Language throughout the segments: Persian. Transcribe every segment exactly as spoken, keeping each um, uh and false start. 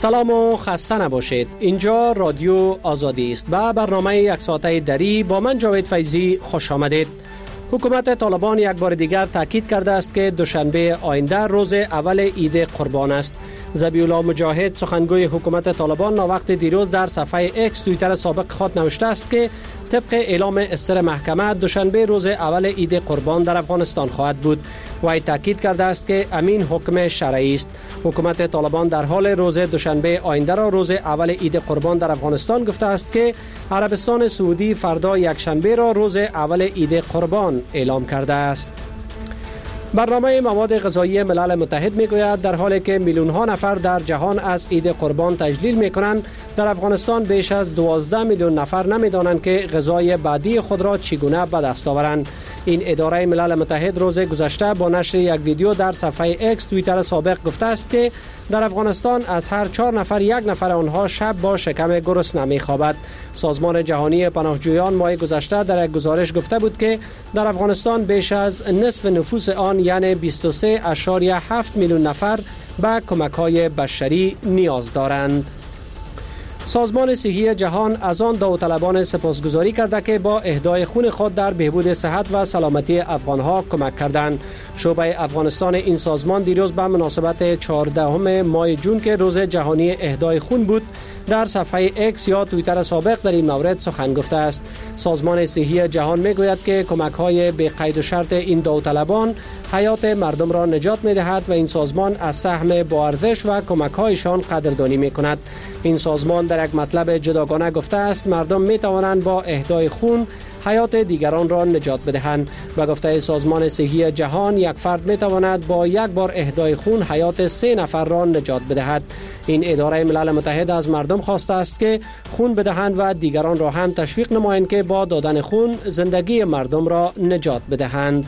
سلام و خسته نباشید. اینجا رادیو آزادی است و برنامه یک ساعته دری با من جاوید فیضی خوش آمدید. حکومت طالبان یک بار دیگر تاکید کرده است که دوشنبه آینده روز اول عید قربان است. ذبیح الله مجاهد سخنگوی حکومت طالبان وقت دیروز در صفحه اکس توییتر سابق خود نوشته است که طبق اعلام استر محکمه دوشنبه روز اول عید قربان در افغانستان خواهد بود. وی تاکید کرده است که امین حکم شرعی است. حکومت طالبان در حال روز دوشنبه آینده را روز اول عید قربان در افغانستان گفته است که عربستان سعودی فردا یک شنبه را روز اول عید قربان اعلام کرده است. برنامه مواد غذایی ملل متحد میگوید در حالی که میلیون ها نفر در جهان از عید قربان تجلیل میکنند، در افغانستان بیش از دوازده میلیون نفر نمیدانند که غذای بعدی خود را چگونه به دست آورند. این اداره ملل متحد روز گذشته با نشر یک ویدیو در صفحه اکس توییتر سابق گفته است که در افغانستان از هر چهار نفر یک نفر آنها شب با شکم گرسنه میخوابد. سازمان جهانی پناهجویان ماه گذشته در یک گزارش گفته بود که در افغانستان بیش از نصف نفوس آن یعنی بیست و سه اشاریه هفت میلیون نفر به کمک‌های بشری نیاز دارند. سازمان صحی جهان از آن داوطلبان سپاسگزاری کرده که با اهدای خون خود در بهبود صحت و سلامتی افغانها کمک کردند. شعبه افغانستان این سازمان دیروز به مناسبت چهاردهم ماه جون که روز جهانی اهدای خون بود در صفحه اکس یا توییتر سابق در این مورد سخن گفته است. سازمان صحی جهان میگوید که کمک‌های بی قید و شرط این داوطلبان حیات مردم را نجات می‌دهد و این سازمان از سهم با ارزش و کمک‌هایشان قدردانی می‌کند. این سازمان در یک مطلب جداگانه گفته است مردم می‌توانند با اهدای خون حیات دیگران را نجات بدهند. و گفته سازمان صحی جهان یک فرد می‌تواند با یک بار اهدای خون حیات سه نفر را نجات بدهد. این اداره ملل متحد از مردم خواسته است که خون بدهند و دیگران را هم تشویق نمایند که با دادن خون زندگی مردم را نجات بدهند.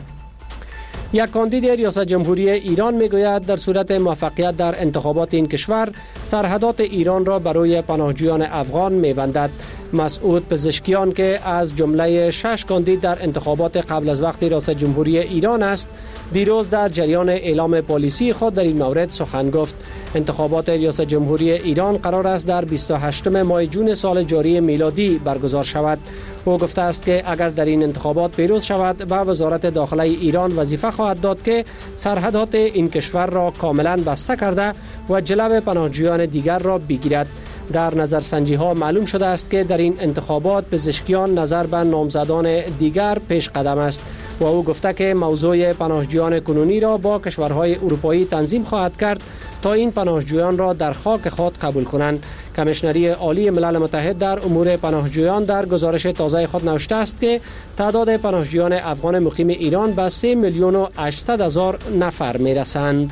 یک کاندید ریاست جمهوری ایران میگوید در صورت موفقیت در انتخابات این کشور سرحدات ایران را برای پناهجویان افغان میبندد. مسعود پزشکیان که از جمله شش کاندید در انتخابات قبل از وقت ریاست جمهوری ایران است، دیروز در جریان اعلام پالیسی خود در این مورد سخن گفت. انتخابات ریاست جمهوری ایران قرار است در بیست و هشتم ماه جون سال جاری میلادی برگزار شود. او گفته است که اگر در این انتخابات پیروز شود به وزارت داخله ایران وظیفه خواهد داد که سرحدات این کشور را کاملا بسته کرده و جلو پناهجویان دیگر را بگیرد. در نظرسنجی ها معلوم شده است که در این انتخابات پزشکیان نظر به نامزدان دیگر پیش قدم است و او گفته که موضوع پناهجویان کنونی را با کشورهای اروپایی تنظیم خواهد کرد تا این پناهجویان را در خاک خود قبول کنند. کمیشنری عالی ملل متحد در امور پناهجویان در گزارش تازه خود نوشته است که تعداد پناهجویان افغان مقیم ایران به سه میلیون و هشتصد هزار نفر میرسند.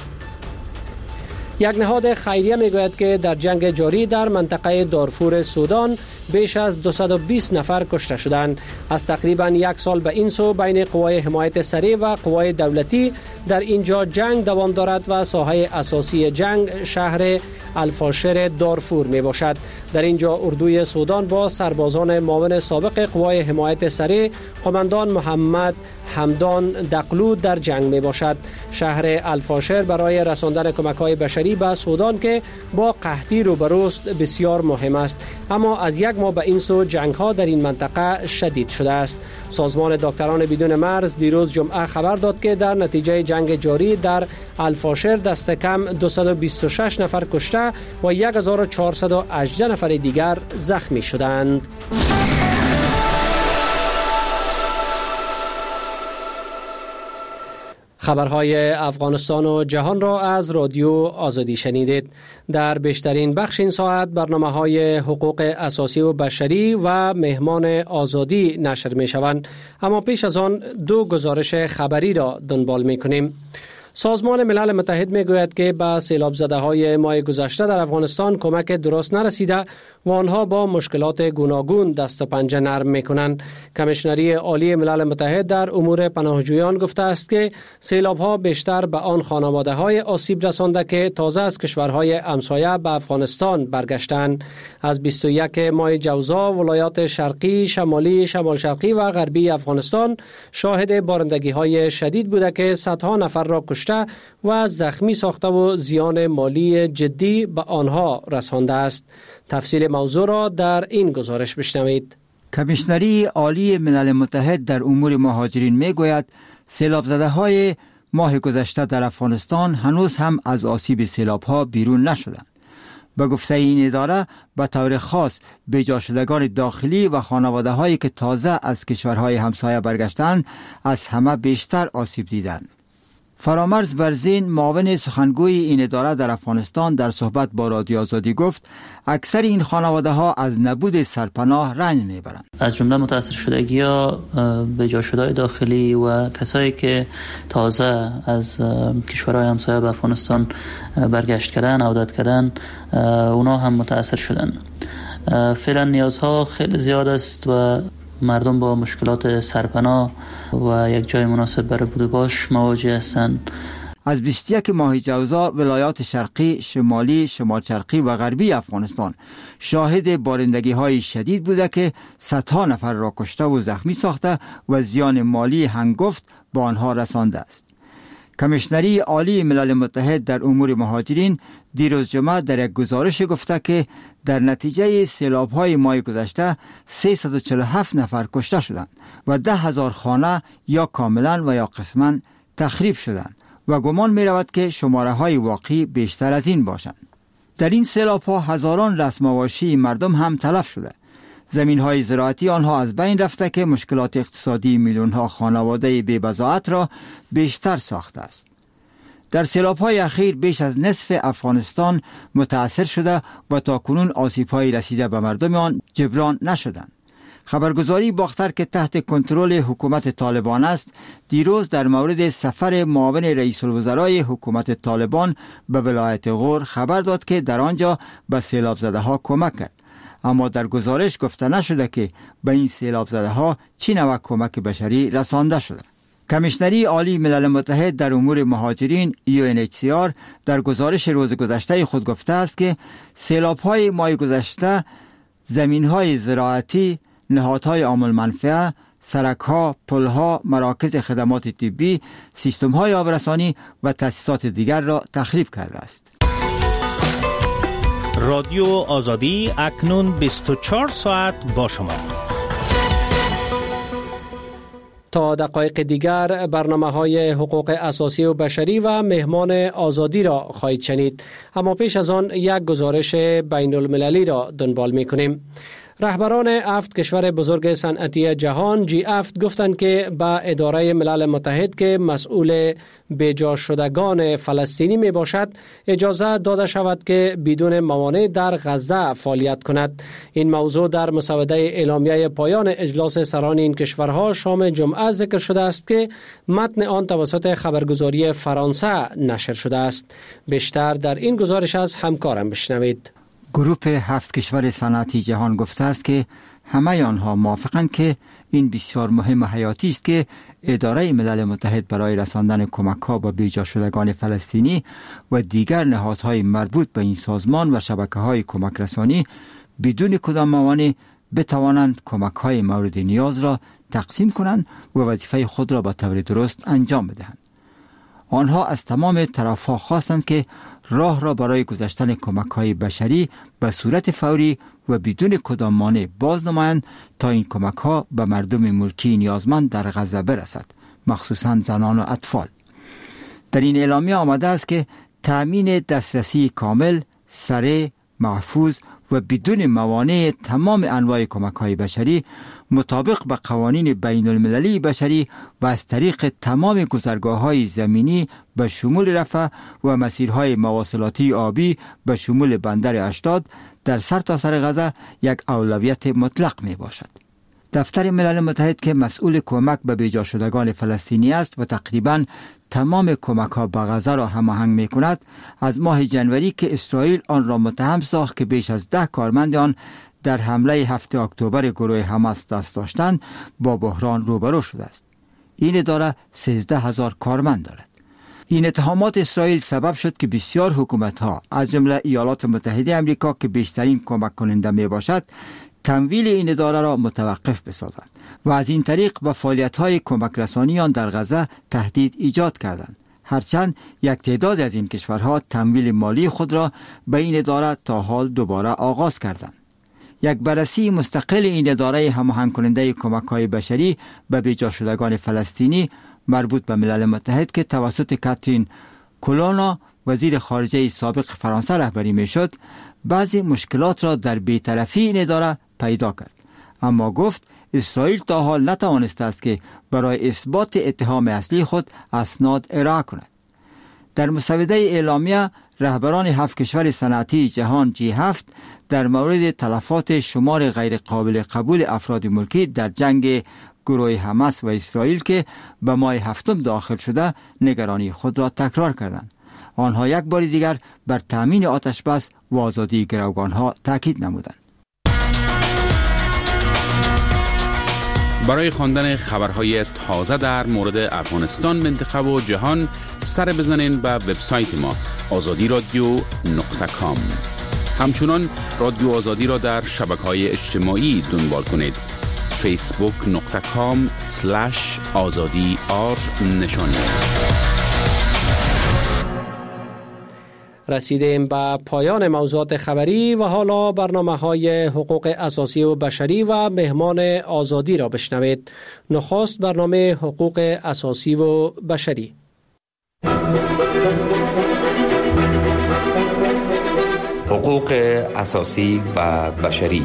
یک نهاد خیریه میگوید که در جنگ جاری در منطقه دارفور سودان بیش از دویست و بیست نفر کشته شدند. از تقریبا یک سال به این سو بین قوای حمایت سریع و قوای دولتی در اینجا جنگ دوام دارد و ساحه اساسی جنگ شهر الفاشر دارفور می باشد. در اینجا اردوی سودان با سربازان معاون سابق قوای حمایت سریع قماندان محمد حمدان دقلو در جنگ می باشد. شهر الفاشر برای رساندن کمک‌های بشری به سودان که با قحطی روبروست بسیار مهم است، اما از یک ماه به این سو جنگ‌ها در این منطقه شدید شده است. سازمان دکتران بدون مرز دیروز جمعه خبر داد که در نتیجه جنگ جاری در الفاشر دست کم دویست و بیست و شش نفر کشته و یک هزار و چهارصد و هجده نفر دیگر زخمی شدند. خبرهای افغانستان و جهان را از رادیو آزادی شنیدید. در بیشترین بخش این ساعت برنامه‌های حقوق اساسی و بشری و مهمان آزادی نشر می‌شوند، اما پیش از آن دو گزارش خبری را دنبال می‌کنیم. سازمان ملل متحد میگوید که به سیلاب زده های ماه گذشته در افغانستان کمک درست نرسیده و آنها با مشکلات گوناگون دست و پنجه نرم میکنند. کمیشنری عالی ملل متحد در امور پناهجویان گفته است که سیلاب ها بیشتر به آن خانواده های آسیب رسانده که تازه از کشورهای همسایه به افغانستان برگشتند. از بیست و یک ماه جوزا ولایات شرقی، شمالی، شمال شرقی و غربی افغانستان شاهد بارندگی های شدید بوده که صدها نفر را کشته کشته و زخمی ساخته و زیان مالی جدی به آنها رسانده است. تفصیل موضوع را در این گزارش بشنوید. کمیشنری عالی ملل متحد در امور مهاجرین می گوید سیلاب زده های ماه گذشته در افغانستان هنوز هم از آسیب سیلاب ها بیرون نشدند. به گفته این اداره به طور خاص بیجا شدگان داخلی و خانواده هایی که تازه از کشورهای همسایه برگشتند از همه بیشتر آسیب دیدند. فرامرز برزین معاون سخنگوی این اداره در افغانستان در صحبت با رادیو آزادی گفت اکثر این خانواده ها از نبود سرپناه رنج میبرند. از جمله متاثر شدگی ها بیجا شدگان داخلی و کسایی که تازه از کشورهای همسایه به افغانستان برگشت کردن، عودت کردن، اونا هم متاثر شدن. فعلا نیازها خیلی زیاد است و مردم با مشکلات سرپناه و یک جای مناسب برای بود و باش مواجه هستند. از بیست و یک ماه جوزا ولایات شرقی، شمالی، شمال شرقی و غربی افغانستان شاهد بارندگی های شدید بوده که صدها نفر را کشته و زخمی ساخته و زیان مالی هنگفت به آنها رسانده است. کمیشنری عالی ملل متحد در امور مهاجرین دیروز جمعه در یک گزارش گفته که در نتیجه سیلاب‌های ماه گذشته سیصد و چهل و هفت نفر کشته شدند و ده هزار خانه یا کاملا و یا قسما تخریب شدند و گمان می رود که شماره های واقعی بیشتر از این باشند. در این سیلاب‌ها هزاران رسم مواشی مردم هم تلف شده. زمین های زراعتی آنها از بین رفته که مشکلات اقتصادی میلیون ها خانواده بی بضاعت را بیشتر ساخته است. در سیلاب های اخیر بیش از نصف افغانستان متاثر شده و تا کنون آسیب های رسیده به مردم آن جبران نشدند. خبرگزاری باختر که تحت کنترل حکومت طالبان است دیروز در مورد سفر معاون رئیس الوزرای حکومت طالبان به ولایت غور خبر داد که در آنجا به سیلاب زده ها کمک کرد. اما در گزارش گفته نشده که به این سیلاب زده ها چی نوع کمک بشری رسانده شده. کمیشنری عالی ملل متحد در امور مهاجرین یو ان اچ سی آر در گزارش روز گذشته خود گفته است که سیلاب های ماه گذشته زمین های زراعتی، نهادهای عام المنفعه، سرک‌ها، پل‌ها، مراکز خدمات طبی، سیستم‌های آبرسانی و تأسیسات دیگر را تخریب کرده است. رادیو آزادی اکنون بیست و چهار ساعت با شما. تا دقایق دیگر برنامه‌های حقوق اساسی و بشری و مهمان آزادی را خواهید شنید. اما پیش از آن یک گزارش بین المللی را دنبال می‌کنیم. رهبران هفت کشور بزرگ صنعتی جهان جی هفت گفتند که با اداره ملل متحد که مسئول بیجا شدگان فلسطینی می باشد اجازه داده شود که بدون موانع در غزه فعالیت کند. این موضوع در مسوده اعلامیه پایان اجلاس سران این کشورها شام جمعه ذکر شده است که متن آن توسط خبرگزاری فرانسه نشر شده است. بیشتر در این گزارش از همکارم بشنوید. گروپ هفت کشور صنعتی جهان گفته است که همه آنها موافقند که این بسیار مهم و حیاتی است که اداره ملل متحد برای رساندن کمک‌ها به بیجا شدگان فلسطینی و دیگر نهادهای مربوط به این سازمان و شبکه‌های کمک رسانی بدون کدام موانع بتوانند کمک‌های مورد نیاز را تقسیم کنند و وظیفه خود را به طور درست انجام بدهند. آنها از تمام طرف‌ها خواستند که راه را برای گذشتن کمک‌های بشری به صورت فوری و بدون کدام مانع باز نمایند تا این کمک‌ها به مردم ملکی نیازمند در غزه برسد، مخصوصاً زنان و اطفال. در این اعلامیه آمده است که تأمین دسترسی کامل، سریع، محفوظ و بدون موانع تمام انواع کمک‌های بشری مطابق به قوانین بین المللی بشری و از طریق تمام گذرگاه‌های زمینی به شمول رفح و مسیرهای مواصلاتی آبی به شمول بندر اشداد در سرتاسر غزه یک اولویت مطلق می باشد. دفتر ملل متحد که مسئول کمک به بیجا شدگان فلسطینی است و تقریباً تمام کمک‌ها به غزه را هماهنگ می‌کند، از ماه جنوری که اسرائیل آن را متهم ساخت که بیش از ده کارمند آن در حمله هفته اکتبر گروه حماس دست داشتند با بحران روبرو شده است. این اداره سیزده هزار کارمند دارد. این اتهامات اسرائیل سبب شد که بسیار حکومت‌ها از جمله ایالات متحده آمریکا که بیشترین کمک کننده میباشد تمویل این اداره را متوقف بسازند و از این طریق به فعالیت‌های کمک رسانی آن در غزه تهدید ایجاد کردند. هرچند یک تعداد از این کشورها تمویل مالی خود را به این اداره تا حال دوباره آغاز کردند. یک بررسی مستقل این اداره هماهنگ کننده کمک‌های بشری به بیجا شدگان فلسطینی مربوط به ملل متحد که توسط کاترین کولونا وزیر خارجه سابق فرانسه رهبری میشد، بعضی مشکلات را در بی‌طرفی این اداره پیدا کرد، اما گفت اسرائیل تا حال نتوانسته است که برای اثبات اتهام اصلی خود اسناد ارائه کند. در مسوده اعلامیه رهبران هفت کشور صنعتی جهان جی هفت در مورد تلفات شمار غیر قابل قبول افراد ملکی در جنگ گروه حماس و اسرائیل که به ماه هفتم داخل شده نگرانی خود را تکرار کردند. آنها یک بار دیگر بر تامین آتش بس و آزادی گروگانها تاکید نمودند. برای خواندن خبرهای تازه در مورد افغانستان، منطقه و جهان سر بزنین به وبسایت ما آزادی رادیو نقطه کام. همچنان رادیو آزادی را در شبکه‌های اجتماعی دنبال کنید. فیسبوک نقطه کام سلش آزادی آر نشانی است. رسیدیم به پایان موضوعات خبری و حالا برنامه‌های حقوق اساسی و بشری و مهمان آزادی را بشنوید. نخست برنامه حقوق اساسی و بشری. حقوق اساسی و بشری.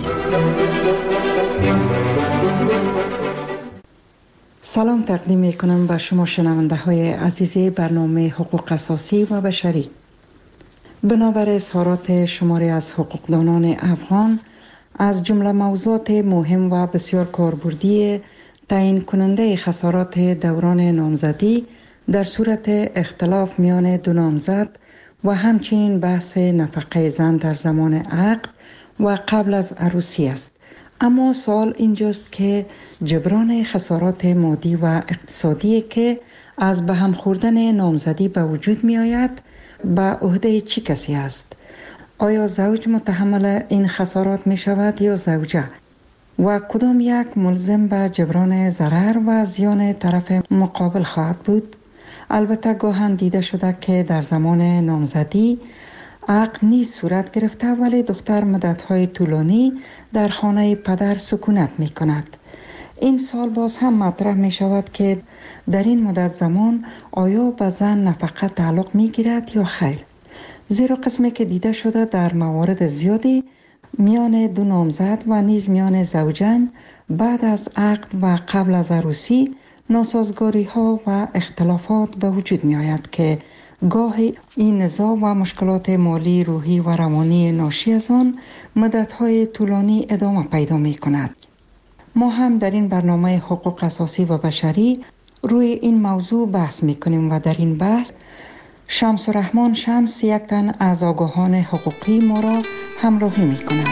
سلام تقدیم می‌کنم به شما شنونده های عزیز برنامه حقوق اساسی و بشری. بنابر اظهارات شماری از حقوقدانان افغان از جمله موضوعات مهم و بسیار کاربردی تعیین کننده خسارات دوران نامزدی در صورت اختلاف میان دو نامزد و همچنین بحث نفقه زن در زمان عقد و قبل از عروسی است. اما سوال اینجاست که جبران خسارات مادی و اقتصادی که از به هم خوردن نامزدی به وجود می آید به عهده چه کسی است؟ آیا زوج متحمل این خسارات می شود یا زوجه؟ و کدام یک ملزم به جبران ضرر و زیان طرف مقابل خواهد بود؟ البته گاهن دیده شده که در زمان نامزدی عقد نیز صورت گرفته ولی دختر مدت‌های طولانی در خانه پدر سکونت می کند. این سال باز هم مطرح می شود که در این مدت زمان آیا به زن نفقه تعلق می گیرد یا خیر؟ زیرا قسمی که دیده شده در موارد زیادی میان دو نامزد و نیز میان زوجین بعد از عقد و قبل از عروسی ناسازگاری ها و اختلافات به وجود می آید که گاهی این نزاع و مشکلات مالی، روحی و روانی ناشی از آن مدت‌های طولانی ادامه پیدا می کند. ما هم در این برنامه حقوق اساسی و بشری روی این موضوع بحث می کنیم و در این بحث شمس الرحمن شمس یک تن از آگاهان حقوقی ما را همراهی می کند.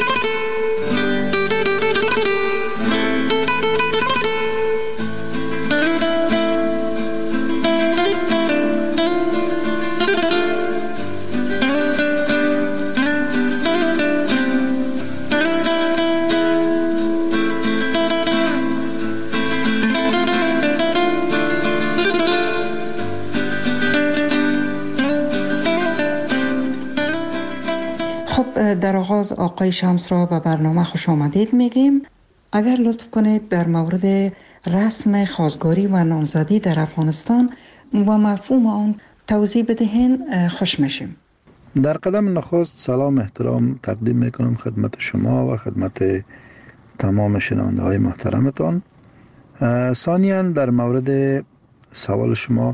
در آغاز آقای شمس را به برنامه خوش آمدید میگیم. اگر لطف کنید در مورد رسم خواستگاری و نامزدی در افغانستان و مفهوم آن توضیح بدهین خوش میشیم. در قدم نخست سلام احترام تقدیم میکنم خدمت شما و خدمت تمام شنونده های محترمتان. ثانیاً در مورد سوال شما،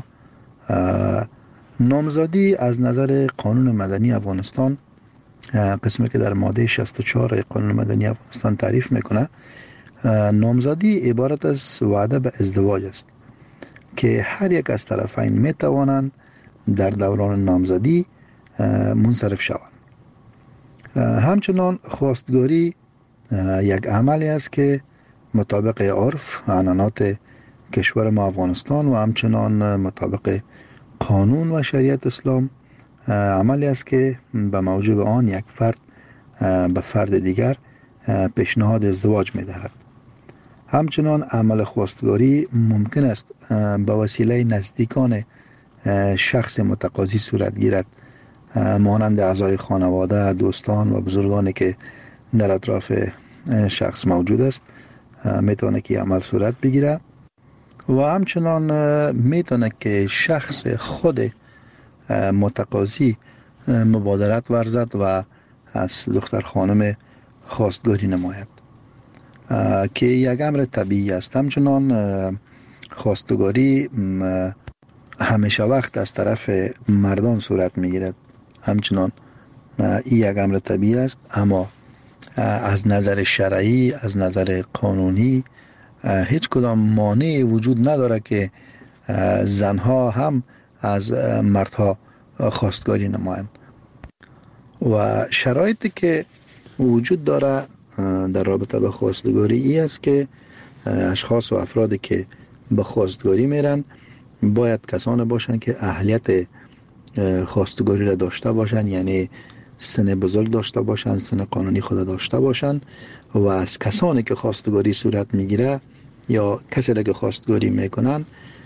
نامزدی از نظر قانون مدنی افغانستان، قسمی که در ماده شصت و چهار قانون مدنی افغانستان تعریف میکنه، نامزدی عبارت از وعده به ازدواج است که هر یک از طرفین میتوانند در دوران نامزدی منصرف شوند. همچنان خواستگاری یک عملی است که مطابق عرف و عنعنات کشور ما افغانستان و همچنان مطابق قانون و شریعت اسلام عملی است که به موجب آن یک فرد به فرد دیگر پیشنهاد ازدواج می دهد. همچنان عمل خواستگاری ممکن است به وسیله نزدیکان شخص متقاضی صورت گیرد، مانند اعضای خانواده، دوستان و بزرگانی که در اطراف شخص موجود است میتونه که عمل صورت بگیره. و همچنان میتونه که شخص خود متقاضی مبادرت ورزد و از دختر خانم خواستگاری نماید که یک امر طبیعی است. همچنان خواستگاری همیشه وقت از طرف مردان صورت میگیرد، همچنان این یک امر طبیعی است، اما از نظر شرعی، از نظر قانونی هیچ کدام مانعی وجود نداره که زنها هم از مردها خواستگاری نمایند. و شرایطی که وجود داره در رابطه به خواستگاری ای است که اشخاص و افرادی که به خواستگاری میرن باید کسانی باشند که اهلیت خواستگاری را داشته باشند، یعنی سن بزرگ داشته باشند، سن قانونی خود داشته باشند. و از کسانی که خواستگاری صورت میگیره یا کسی را که خواستگاری میکنن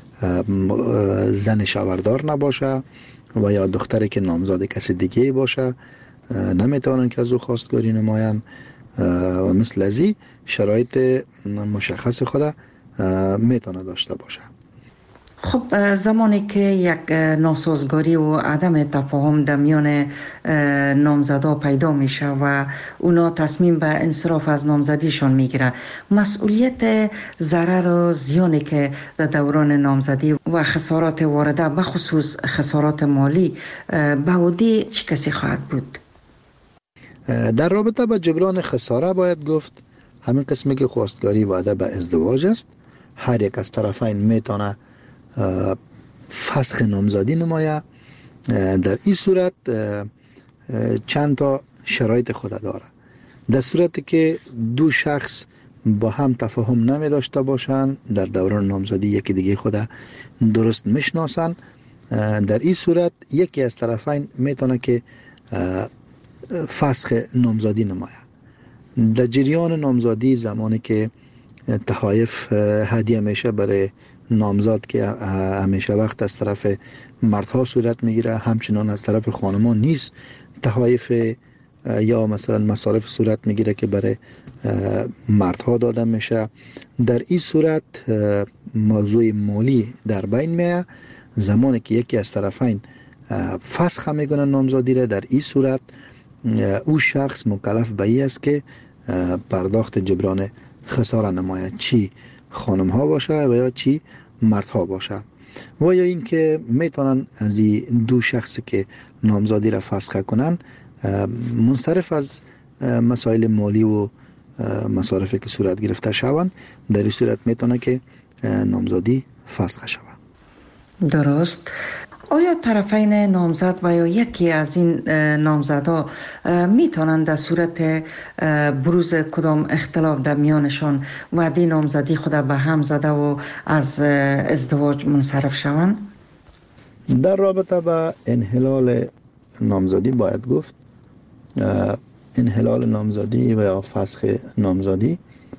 زن شوهردار نباشه و یا دختری که نامزاد کسی دیگه باشه نمیتونن که از او خواستگاری نمایند و مثل ازی شرایط مشخص خود میتونه داشته باشه. خب زمانی که یک ناسازگاری و عدم تفاهم در میان نامزدا پیدا میشه و اونا تصمیم به انصراف از نامزدیشان میگیره، مسئولیت ضرر و زیانی که در دوران نامزدی و خسارات وارده به خصوص خسارات مالی به عهده چه کسی خواهد بود؟ در رابطه با جبران خساره باید گفت همین قسمی که خواستگاری وعده به ازدواج است، هر یک از طرفین میتونه فسخ نامزدی نمایه. در این صورت چند تا شرایط خود داره. در صورتی که دو شخص با هم تفاهم نمی داشته باشند، در دوران نامزدی یکی دیگه خود درست میشناسن، در این صورت یکی از طرفین میتونه که فسخ نامزدی نمایه. در جریان نامزدی زمانی که تحایف هدیه میشه برای نامزاد که همیشه وقت از طرف مردها صورت میگیره، همچنان از طرف خانمان نیز تحایف یا مثلا مصارف صورت میگیره که برای مردها داده میشه. در این صورت موضوع مالی در بین میه. زمانی که یکی از طرفین فسخ میکنه نامزدی را، در این صورت او شخص مکلف به این است که پرداخت جبران خساره نماید، چی خانم ها باشه و یا چی مردها باشه. و یا اینکه میتونن از این دو شخصی که نامزدی را فسخ کنن منصرف از مسائل مالی و مصارفی که صورت گرفته شوند، در این صورت میتونه که نامزدی فسخ شود. درست. آیا طرفین نامزد و یا یکی از این نامزدها میتونند در صورت بروز کدام اختلاف در میانشان وعده نامزدی خود به هم زده و از ازدواج منصرف شوند؟ در رابطه با انحلال نامزدی باید گفت انحلال نامزدی و یا فسخ نامزدی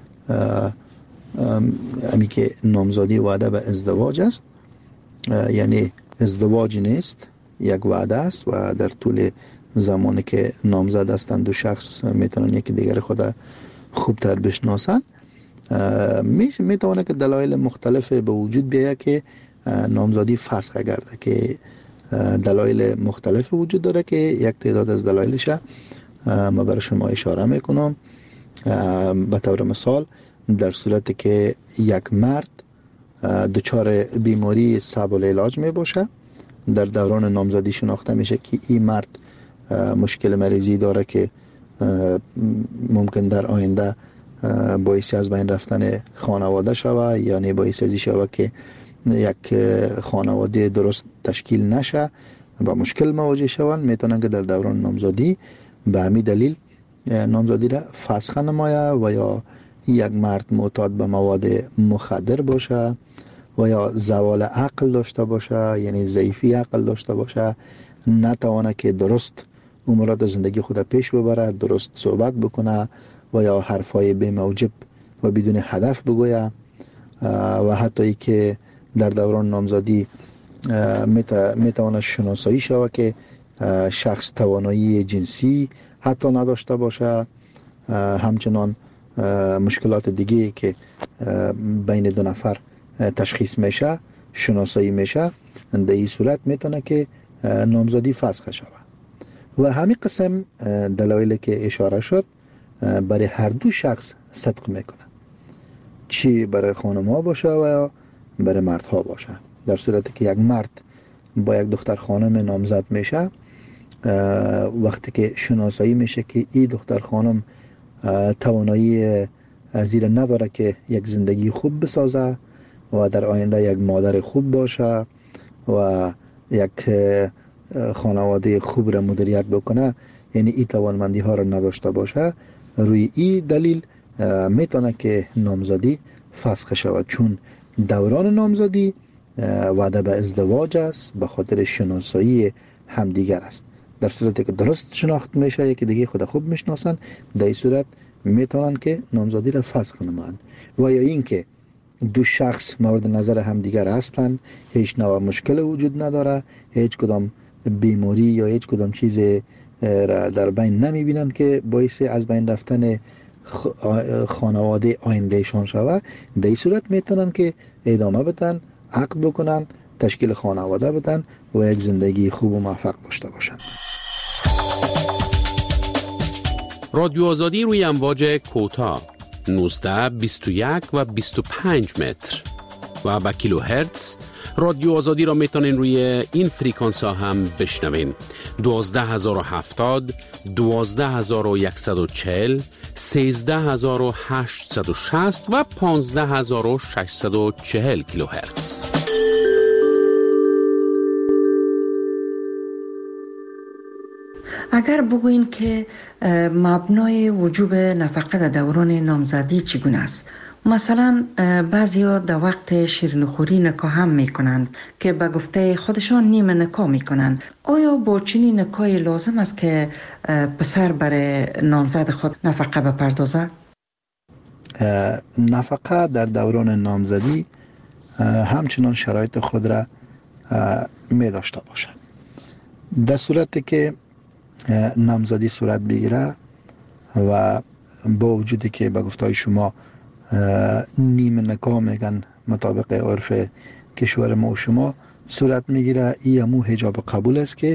امی که نامزدی وعده به ازدواج است، یعنی ازدواج نیست، یک وعده است و در طول زمانی که نامزد هستند دو شخص میتونن یکی دیگر خود خوبتر بشناسن. میتونه که دلایل مختلف به وجود بیاید که نامزدی فسخ گرده، که دلایل مختلف وجود داره که یک تعداد از دلایلش ما برای شما اشاره میکنم. به طور مثال در صورتی که یک مرد دچار بیماری صعب العلاج می باشه، در دوران نامزدی شناخته میشه که این مرد مشکل مریضی داره که ممکن در آینده باعث از بین رفتن خانواده شوه، یعنی باعث ازی شوه که یک خانواده درست تشکیل نشه و مشکل مواجه شوند، میتونن که در دوران نامزدی به همین دلیل نامزدی را فسخ نمایه. و یا یک مرد معتاد به مواد مخدر باشه و یا زوال عقل داشته باشه، یعنی ضعیفی عقل داشته باشه، نتوانه که درست امورات زندگی خود پیش ببره، درست صحبت بکنه و یا حرفای بی موجب و بدون هدف بگویه، و حتی ای که در دوران نامزدی میتواند شناسایی شود که شخص توانایی جنسی حتی نداشته باشه، همچنان مشکلات دیگه که بین دو نفر تشخیص میشه شناسایی میشه، در این صورت میتونه که نامزدی فسخ شود. و همین قسم دلایلی که اشاره شد برای هر دو شخص صدق میکنه، چی برای خانم ها باشه و برای مرد ها باشه. در صورتی که یک مرد با یک دختر خانم نامزد میشه، وقتی که شناسایی میشه که این دختر خانم توانایی زیر نداره که یک زندگی خوب بسازه و در آینده یک مادر خوب باشه و یک خانواده خوب را مدیریت بکنه، یعنی این توانمندی ها را نداشته باشه، روی این دلیل میتونه که نامزدی فسخ شود، چون دوران نامزدی وعده به ازدواج است، به خاطر شناسایی همدیگر است. در صورتی که درست شناخت میشه، یکی دیگه خود خوب میشناسن، در این صورت میتونن که نامزدی را فسخ نمایند. و یا اینکه دو شخص مورد نظر همدیگر هستند، هیچ نوع مشکل وجود نداره، هیچ کدام بیماری یا هیچ کدام چیز را در بین نمیبینن که باعث از بین رفتن خانواده آیندهشان شود، در این صورت میتونن که ادامه بدن، عقد بکنن، تشکیل خانواده بدن و یک زندگی خوب و موفق داشته باشن. رادیو آزادی روی امواج کوتاه نوزده، بیست و یک و بیست و پنج متر و با کیلو هرتز. رادیو آزادی را میتونین روی این فریکانس ها هم بشنوین: دوازده هزار و هفتاد، دوازده هزار و صد و چهل، سیزده هزار و هشتصد و شصت و پانزده هزار و ششصد و چهل کیلو هرتز. اگر بگوین که مبنای وجوب نفقه در دوران نامزدی چگونه است؟ مثلا بعضیا در وقت شیرینیخوری نکاح هم میکنند که به گفته خودشان نیمه نکاح میکنند. آیا با چنین نکاحی لازم است که پسر برای نامزد خود نفقه بپردازد؟ نفقه در دوران نامزدی همچنان شرایط خود را می داشته باشد. در صورتی که نامزدی صورت بگیره و با وجودی که به گفته شما نیمه نکاح میگن مطابق عرف کشور ما و شما صورت میگیره، این همو حجاب قبول است که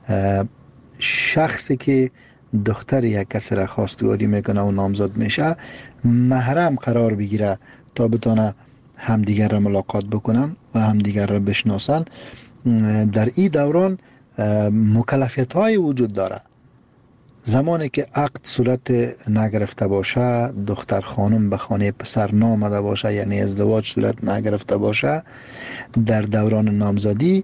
شخصی که دختر یک کس را خواستگاری میکنه و نامزد میشه محرم قرار بگیره تا بتونه همدیگر را ملاقات بکنن و همدیگر را بشناسن. در این دوران مکلفیت های وجود داره. زمانی که عقد صورت نگرفته باشه، دختر خانم به خانه پسر نامده باشه، یعنی ازدواج صورت نگرفته باشه، در دوران نامزدی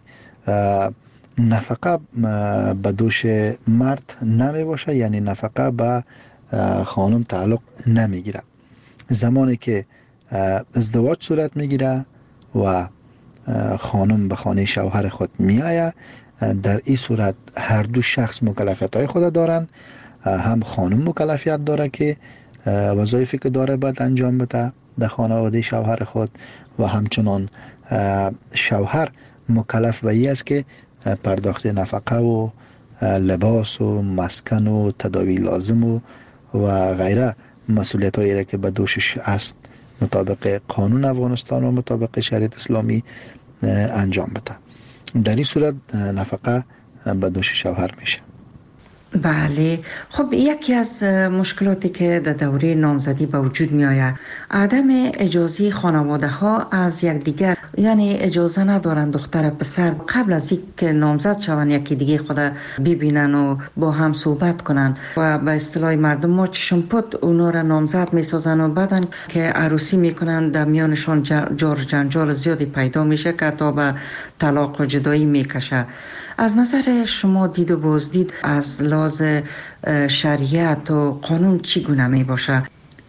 نفقه به دوش مرد نمی باشه، یعنی نفقه به خانم تعلق نمیگیره. زمانی که ازدواج صورت میگیره و خانم به خانه شوهر خود میآید، در این صورت هر دو شخص مکلفیت های خود دارن. هم خانم مکلفیت داره که وظایفی که داره باید انجام بده در خانواده شوهر خود و همچنان شوهر مکلف به این است که پرداخت نفقه و لباس و مسکن و تداوی لازم و, و غیره مسئولیت هایی که به دوشش است مطابق قانون افغانستان و مطابق شریعت اسلامی انجام بده. در این صورت نفقه به دوش شوهر میشه. بله، خب یکی از مشکلاتی که در دوره نامزدی به وجود می آید عدم اجازه خانواده ها از یک دیگر، یعنی اجازه ندارن دختر پسر قبل از اینکه نامزد شوند یکی دیگه خود ببینن و با هم صحبت کنن و به اصطلاح مردم ما چشم پد اونا را نامزد می سازن و بعدن که عروسی میکنن در میانشان جار جنجال زیادی پیدا میشه که تا به طلاق و جدایی میکشه. از نظر شما دید و بازدید از لحاظ شریعت و قانون چگونه می باشه؟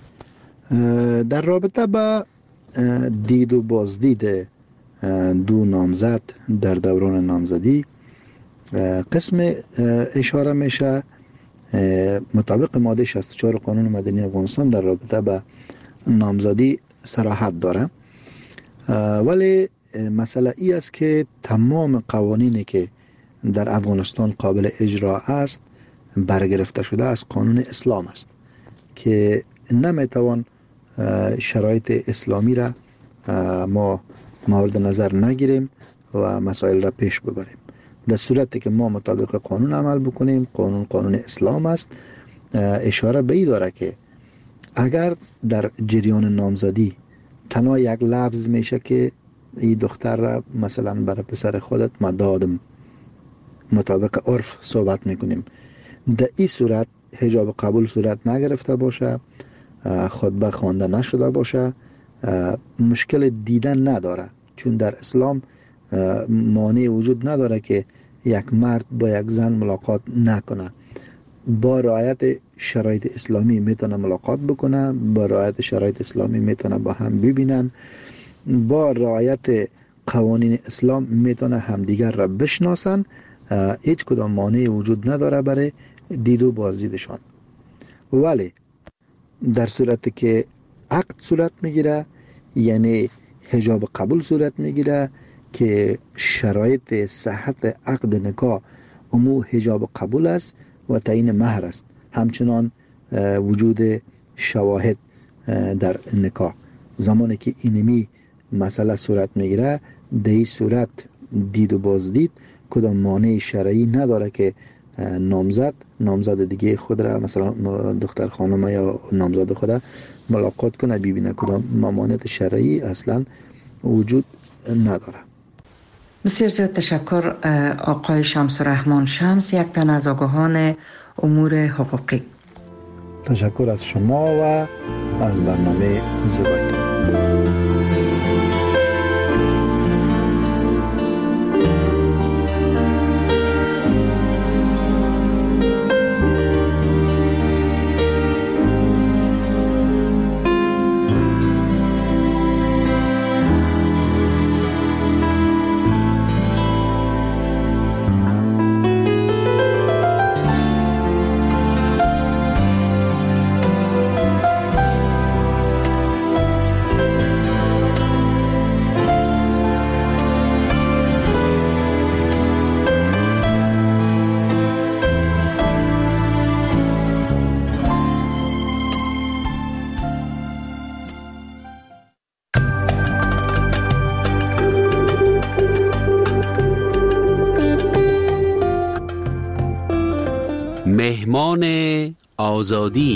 در رابطه با دید و بازدید دو نامزد در دوران نامزدی قسم اشاره میشه مطابق ماده شصت و چهار قانون مدنی افغانستان در رابطه با نامزدی صراحت داره، ولی مسئله ای است که تمام قوانینی که در افغانستان قابل اجرا است برگرفته شده از قانون اسلام است که نمیتوان شرایط اسلامی را ما مورد نظر نگیریم و مسائل را پیش ببریم. در صورتی که ما مطابق قانون عمل بکنیم، قانون قانون اسلام است، اشاره به این داره که اگر در جریان نامزدی تنها یک لفظ میشه که این دختر را مثلا برای پسر خودت ما دادم، مطابق عرف صحبت میکنیم، در این صورت حجاب قبول صورت نگرفته باشه، خطبه خوانده نشده باشه، مشکل دیدن نداره، چون در اسلام مانع وجود نداره که یک مرد با یک زن ملاقات نکنه. با رعایت شرایط اسلامی میتونه ملاقات بکنه، با رعایت شرایط اسلامی میتونه با هم ببینن، با رعایت قوانین اسلام میتونه همدیگر را بشناسن. هیچ کدام مانع وجود نداره برای دید و بازدیدشان. ولی در صورتی که عقد صورت میگیره، یعنی حجاب قبول صورت میگیره که شرایط صحت عقد نکاح امو حجاب قبول است و تعیین مهر است، همچنان وجود شواهد در نکاح. زمانی که اینمی مسئله صورت میگیره، در این صورت دید و بازدید کدام مانع شرعی نداره که نامزد نامزد دیگه خود را، مثلا دختر خانم یا نامزد خود ملاقات کنه، ببینه. کدام ممانعت شرعی اصلا وجود نداره. بسیار زیاد تشکر آقای شمس الرحمن شمس، یک تن از آگاهان امور حقوقی. تشکر از شما و از برنامه زیبایتان. مهمان آزادی.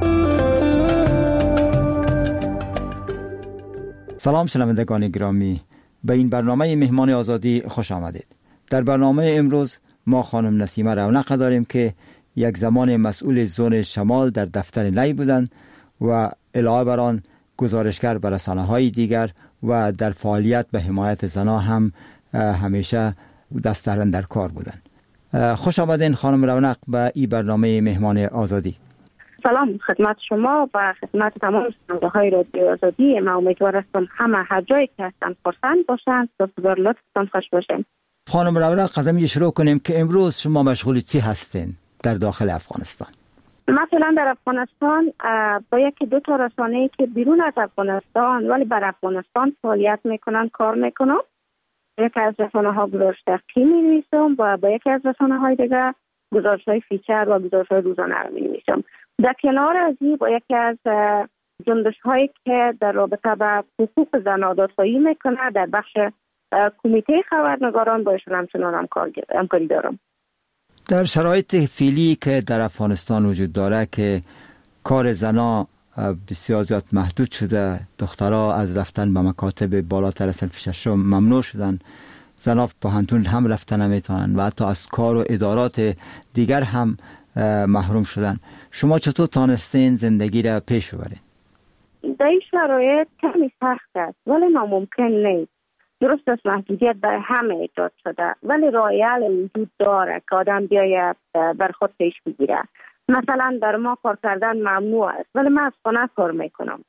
سلام شنوندگان گرامی، به این برنامه مهمان آزادی خوش آمدید. در برنامه امروز ما خانم نسیمه رونق داریم که یک زمان مسئول زون شمال در دفتر نی بودند و علاوه بر آن گزارشگر به رسانه‌های دیگر و در فعالیت به حمایت زنان هم همیشه دست در کار بودند. خوش آمدین خانم رونق به این برنامه مهمان آزادی. سلام خدمت شما و خدمت تمام شنونده‌های رادیو آزادی. من امیدوار هستم همه هر جایی که هستن خرسند باشند و بر لطفتان خوش باشین. خانم رونق، از همین شروع کنیم که امروز شما مشغول چی هستین در داخل افغانستان؟ مثلا در افغانستان با یکی دو تا رسانه‌ای که بیرون از افغانستان ولی بر افغانستان فعالیت میکنن کار میکنم. یکی از رسانه‌ها گزارش تحقیقی می‌نویسم و با یکی از رسانه‌های دیگر گزارش‌های فیچر و گزارش‌های روزانه رو می‌نویسم. در کنار از این با یکی از جنبش‌هایی که در رابطه با حقوق زن آزادسازی میکنه در بخش کمیته خبرنگاران با ایشون همچنان همکاری دارم. در شرایط فعلی که در افغانستان وجود داره که کار زنا بسیار زیاد محدود شده، دخترها از رفتن به مکاتب بالاتر از صنف ششم ممنوع شدن، زنها پوهنتون هم رفتن نمیتونن و حتی از کار و ادارات دیگر هم محروم شدن. شما چطور تانستین زندگی را پیش ببرین؟ در این شرایط کمی سخت است ولی ناممکن نیست. درست است محدودیت برای همه ایجاد شده ولی راه وجود داره که آدم بیاید بر خود پیش بگیره. مثلا در ما کار کردن ممنوع است ولی من از خانه کار میکنم.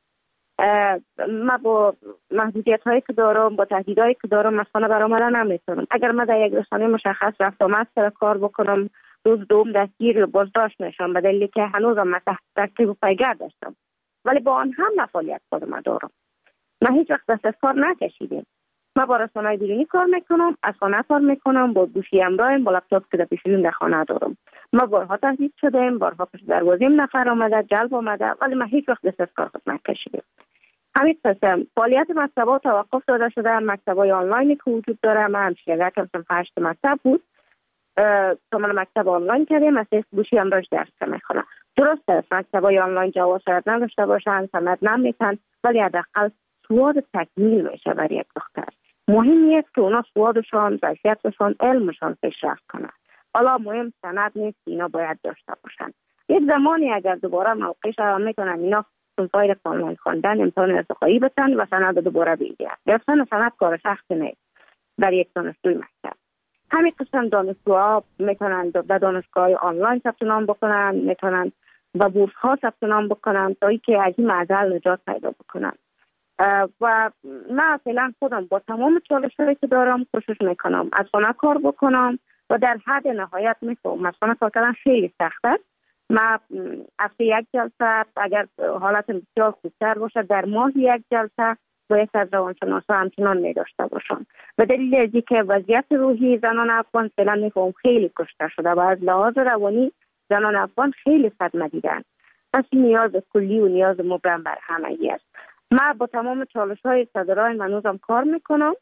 من با محدودیت هایی که دارم، با تهدیدهایی که دارم از خانه برآمدن نمیتونم. اگر من در یک رسانه مشخص رفت آمد سر کار بکنم، روز دوم دستگیر یا بازداشت میشم به دلیلی که هنوزم من تحت تعقیب و پیگرد داشتم. ولی با آن هم فعالیت خودم دارم. من هیچ وقت دست از کار نکشیدم. ما با رسانه‌های بیرونی کار میکنم، از خانه کار میکنم، با گوشی همراهم، با لپتاپ که در پیشون در خانه دارم. ما بارها تهدید شدیم، بارها پشت دروازه نفر آمده، جلب آمده، ولی ما هیچ وقت دست از کار خود نکشیدیم. همین قسم فعالیت مکتب‌ها توقف داده شده. مکتب‌های آنلاینی که وجود داره، من همشیره کردم هشت مکتب بود، کاملا مکتب آنلاین کردیم، از گوشی همراهش درس میخونم. درست است مکتب‌های آنلاین جواز شاید نداشته باشن، سند نمیتن، ولی حداقل سواد تکمیل میشه برای یک دختر. مهم نیست که اونا سوادشان، ظرفیتشان، علمشان پیشرفت کنه. حالا مهم سند نیست، اینا باید داشته باشن. یک زمانی اگر دوباره موقعش هم میکنن اینا سنفای آنلاین خواندن امتحان ارتقایی بتن و سند دوباره بگیرن. گرفتن سند کار سخت نیست برای یک دانشجوی مکتب. همین قسم دانشجوها میتونن در دانشگاه آنلاین ثبت نام بکنن، میتونن و بورس ها ثبت نام بکنن تا اینکه از این معضل نجات پیدا بکنن. و من فعلا خودم با تمام چالش‌هایی که دارم کوشش میکنم از خانه کار بکنم و در حد نهایت میفهمم از خانه کار کردن خیلی سخت است. من هفته یک جلسه اگر حالت بسیار خوبتر باشه در ماه یک جلسه با یک از روانشناسا همچنان می داشته باشم. و دلیل از اینکه وضعیت روحی زنان افغان فعلا میفهم خیلی کشته شده و از لحاظ روانی زنان افغان خیلی صدمه دیدن. پس نیاز کلی و نیاز مبرم بر همگی است. من با تمام چالش‌های صدرای منوزم کار میکنم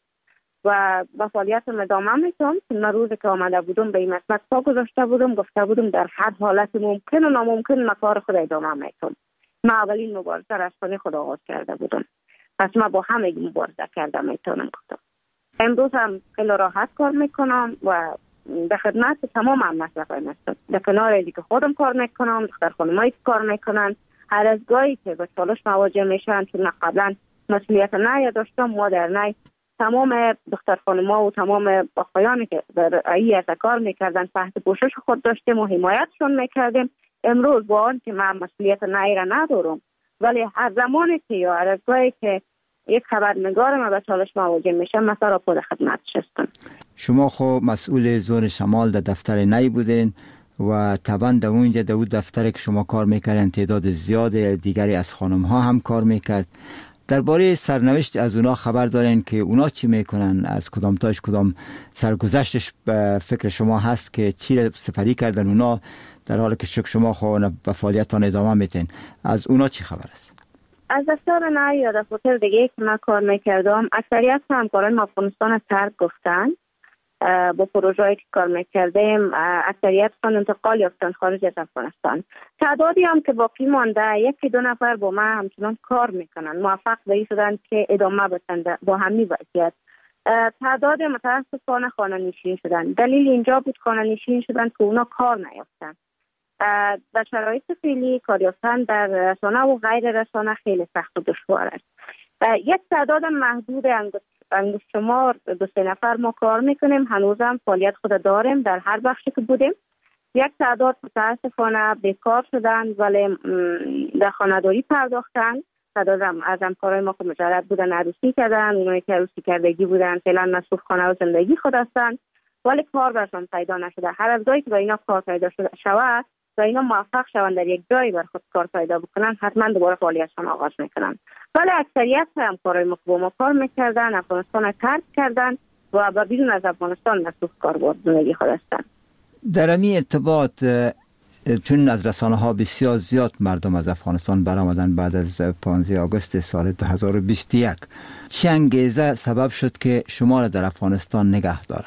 و با فعالیتم ادامه میتونم. من روزی که آمده بودم به این مسئله پا گذاشته بودم، گفته بودم در هر حالت ممکن و ناممکن من کار خود ادامه میتونم. من اولین مبارزه را از خانه خود آغاز کرده بودم، پس من با همه مبارزه کرده میتونم گفتم. امروز هم خیلی راحت کار میکنم و به خدمت تمام هم مسئله هستم. در کنار اینکه که خودم کار میکنم، دختر خانمایی که کار میکنن، هر از گاهی که به چالش مواجه میشن، چون قبلا مسئولیت نه داشتم، ما در نه تمام دختر خانم‌ها و تمام آقایانی که در ای کار میکردن تحت پوشش خود داشتیم و حمایتشون میکردیم. امروز با آن که من مسئولیت نه را ندارم، ولی هر زمانی که یا هر از گاهی که یک خبرنگار ما به چالش مواجه میشه، مثلا را خود خدمتش هستم. شما خب مسئول زون شمال در دفتر نی بودین و طبعا در اونجا در اون دفتر که شما کار میکردن تعداد زیاد دیگری از خانم ها هم کار میکرد. درباره سرنوشت از اونا خبر دارین که اونا چی میکنن؟ از کدام تاش کدام سرگذشتش به فکر شما هست که چی را سپری کردن اونا در حالی که شما خواهن به فعالیتان ادامه میتین؟ از اونا چی خبر است؟ از دفتر نه یا دفتر دیگه که من کار میکردم اکثریت همکاران افغانستان ترک گفتن. با پروژه‌ای که کار میکردیم اکثریت خان انتقال یافتن خارج از افغانستان. تعدادی هم که باقی مانده یکی دو نفر با من همچنان کار میکنن، موفق به این شدن که ادامه بدن با همین وضعیت. تعداد متاسفانه خانه نشین شدن. دلیل اینجا بود خانه نشین شدن که اونا کار نیافتن. در شرایط فعلی کار یافتن در رسانه و غیر رسانه خیلی سخت و دشوار است. یک تعداد محدود انگشت شمار دو سه نفر ما کار میکنیم، هنوزم فعالیت خود داریم در هر بخشی که بودیم. یک تعداد متاسفانه بیکار شدن ولی در خانه‌داری پرداختن. تعداد از همکارای ما که مجرد بودن عروسی کردن، اونایی که عروسی کردگی بودن فعلا مصروف خانه و زندگی خود هستن ولی کار برشان پیدا نشده. هر از گاهی که با اینا کار پیدا شود و اینا موفق شوند در یک جایی بر خود کار پیدا بکنن، حتما دوباره فعالیتشان آغاز میکنن. ولی اکثریت همکارای ما که با ما کار میکردن افغانستان ترک کردن و با بیرون از افغانستان مصروف کار و زندگی خود هستن. در این ارتباط چون از رسانه ها بسیار زیاد مردم از افغانستان برآمدن بعد از پانزده آگوست سال دو هزار و بیست و یک، چه انگیزه سبب شد که شما را در افغانستان نگه داره؟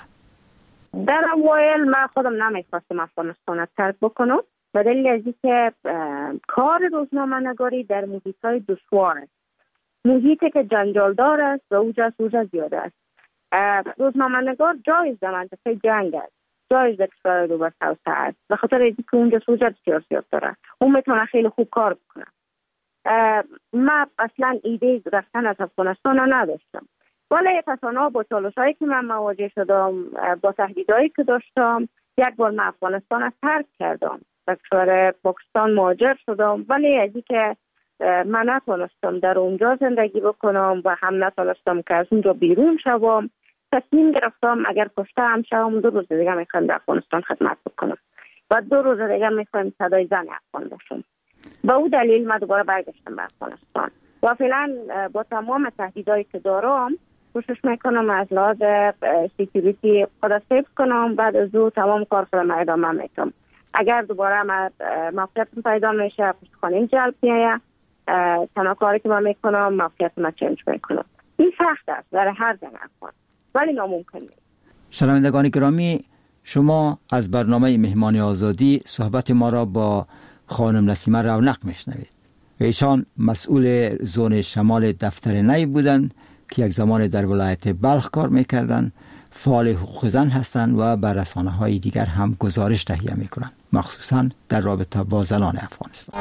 در اوایل من خودم نمیخواستم افغانستان ترک بکنم به دلیل از اینکه کار روزنامه‌نگاری در محیط‌های دشوار است، محیطی که جنجالدار است و اوج اوج زیاده است. روزنامه‌نگار جایز در منطقه جنگ است، جایز در کشور دو بسته است، به خاطر اینکه اونجا اوج بسیار زیاد داره، اون میتونه خیلی خوب کار بکنه. من اصلا ایده رفتن از افغانستان نداشتم، ولی تصانع با چالش‌هایی که من مواجه شدم، با تهدیدهایی که داشتم، یک بار من افغانستان را ترک کردم، به کشور پاکستان مهاجر شدم. ولی از اینکه من نتونستم در اونجا زندگی بکنم و هم نتونستم که از اونجا بیرون شوم، تصمیم گرفتم اگر کشته هم شوم دو روز دیگه میخوام در افغانستان خدمت بکنم و دو روز دیگه میخوام صدای زن افغان باشم. با اون دلیل من دوباره برگشتم به افغانستان و فعلا با تمام تهدیدایی که دارم کوشش میکنم از لحاظ سکیوریتی خود سیف کنم، بعد از او تمام کار خودم ادامه میکنم. اگر دوباره موقعیت پیدا میشه پشتخانه جلب میایه، تنها کاری که من میکنم موقعیت ما چنج میکنم. این سخت است برای هر زن افغان ولی ناممکن نیست. شنوندگان گرامی، شما از برنامه مهمان آزادی صحبت ما را با خانم نسیمه رونق میشنوید. ایشان مسئول زون شمال دفتر نی بودند که یک زمان در ولایت بلخ کار میکردند. فعال حقوق زن هستند و بر رسانه‌های دیگر هم گزارش تهیه میکنند، مخصوصا در رابطه با زنان افغانستان.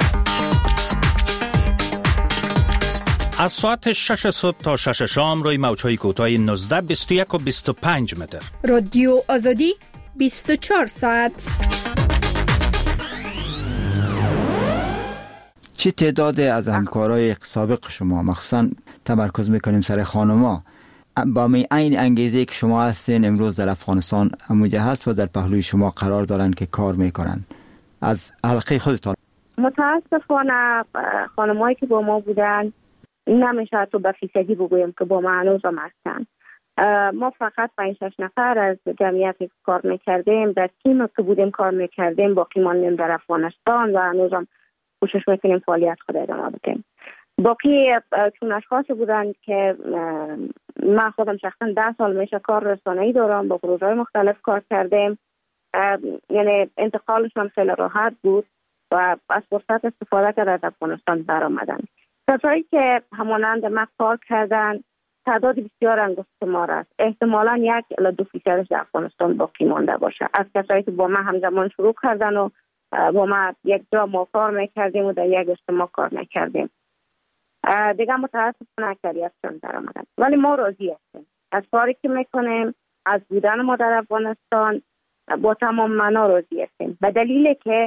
از ساعت شش صبح تا شش شام روی موج‌های کوتاه نوزده، بیست و یک و بیست و پنج متر. رادیو آزادی بیست و چهار ساعت. چه تعداد از همکارای سابق شما، مخصوصا تمرکز میکنیم سر خانما، با می عین انگیزه که شما هستین امروز در افغانستان اموجه هست و در پهلوی شما قرار دارن که کار میکنن، از حلقه خودتان؟ متاسفانه خانمایی که با ما بودن نمیشه تو به فیصدی بگویم که با ما هنوز هم هستن. ما فقط پنج شش نفر از جمعیت کار میکردیم، در تیم که بودیم کار میکردیم، باقی ماندیم در افغانستان و هنوز هم کوشش میکنیم فعالیت خود ادامه بدیم. باقی چون اشخاصی بودن که من خودم شخصا ده سال میشه کار رسانه‌ای دارم، با پروژه‌های مختلف کار کردیم، یعنی انتقالشون خیلی راحت بود و از فرصت استفاده کرده از افغانستان برآمدن. کسایی که همانند ما کار کردن تعداد بسیار انگشت ما است. احتمالاً یک الی دو فیصدش در افغانستان باقی مانده باشه از کسایی که با ما همزمان شروع کردن و با ما یک جا ما کار میکردیم و در یک اجتماع کار میکردیم. دیگه متاسفانه اکثریتشون در آمدن، ولی ما راضی هستیم از کاری که میکنیم، از بودن ما در افغانستان با تمام معنا راضی هستیم، به دلیلی که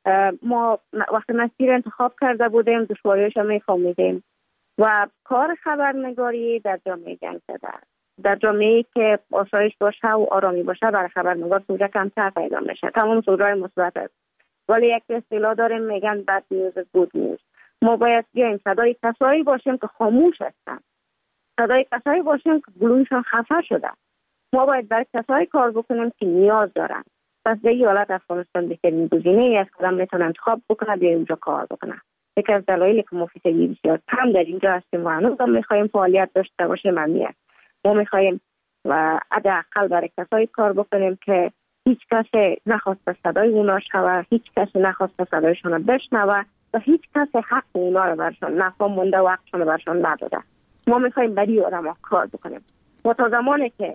ما وقتی مسیر انتخاب کرده بودیم دشواریش هم میفهمیدیم و کار خبرنگاری در جامعه جنگ زده است. در جامعه‌ای که آسایش باشه و آرامی باشه برای خبرنگار سوژه کمتر پیدا میشه، تمام سوژه‌های مثبت است، ولی یک اصطلاح داریم میگن بد نیوز گود نیوز. ما باید بیایم صدای کسایی باشیم که خاموش هستن، صدای کسایی باشیم که گلویشان خفه شده. ما باید برای کسایی کار بکنیم که نیاز دارن. پس در این حالت افغانستان بهترین گزینه‌ای است که آدم میتونه انتخاب بکنه بیا اونجا کار بکنه. یکی از دلایلی که ما فیصدی بسیار کم در اینجا هستیم و هنوز هم میخوایم فعالیت داشته باشیم همین است. ما میخوایم و حداقل برای کسایی کار بکنیم که هیچ کسی نخواست صدای اونا شنوه، هیچ کسی نخواست صدایشون بشنوه و هیچ کسی حق اونا رو برشان نفهم مونده و حقشون رو برشان نداده. ما میخوایم برای آدم ها کار بکنیم. و تا زمانی که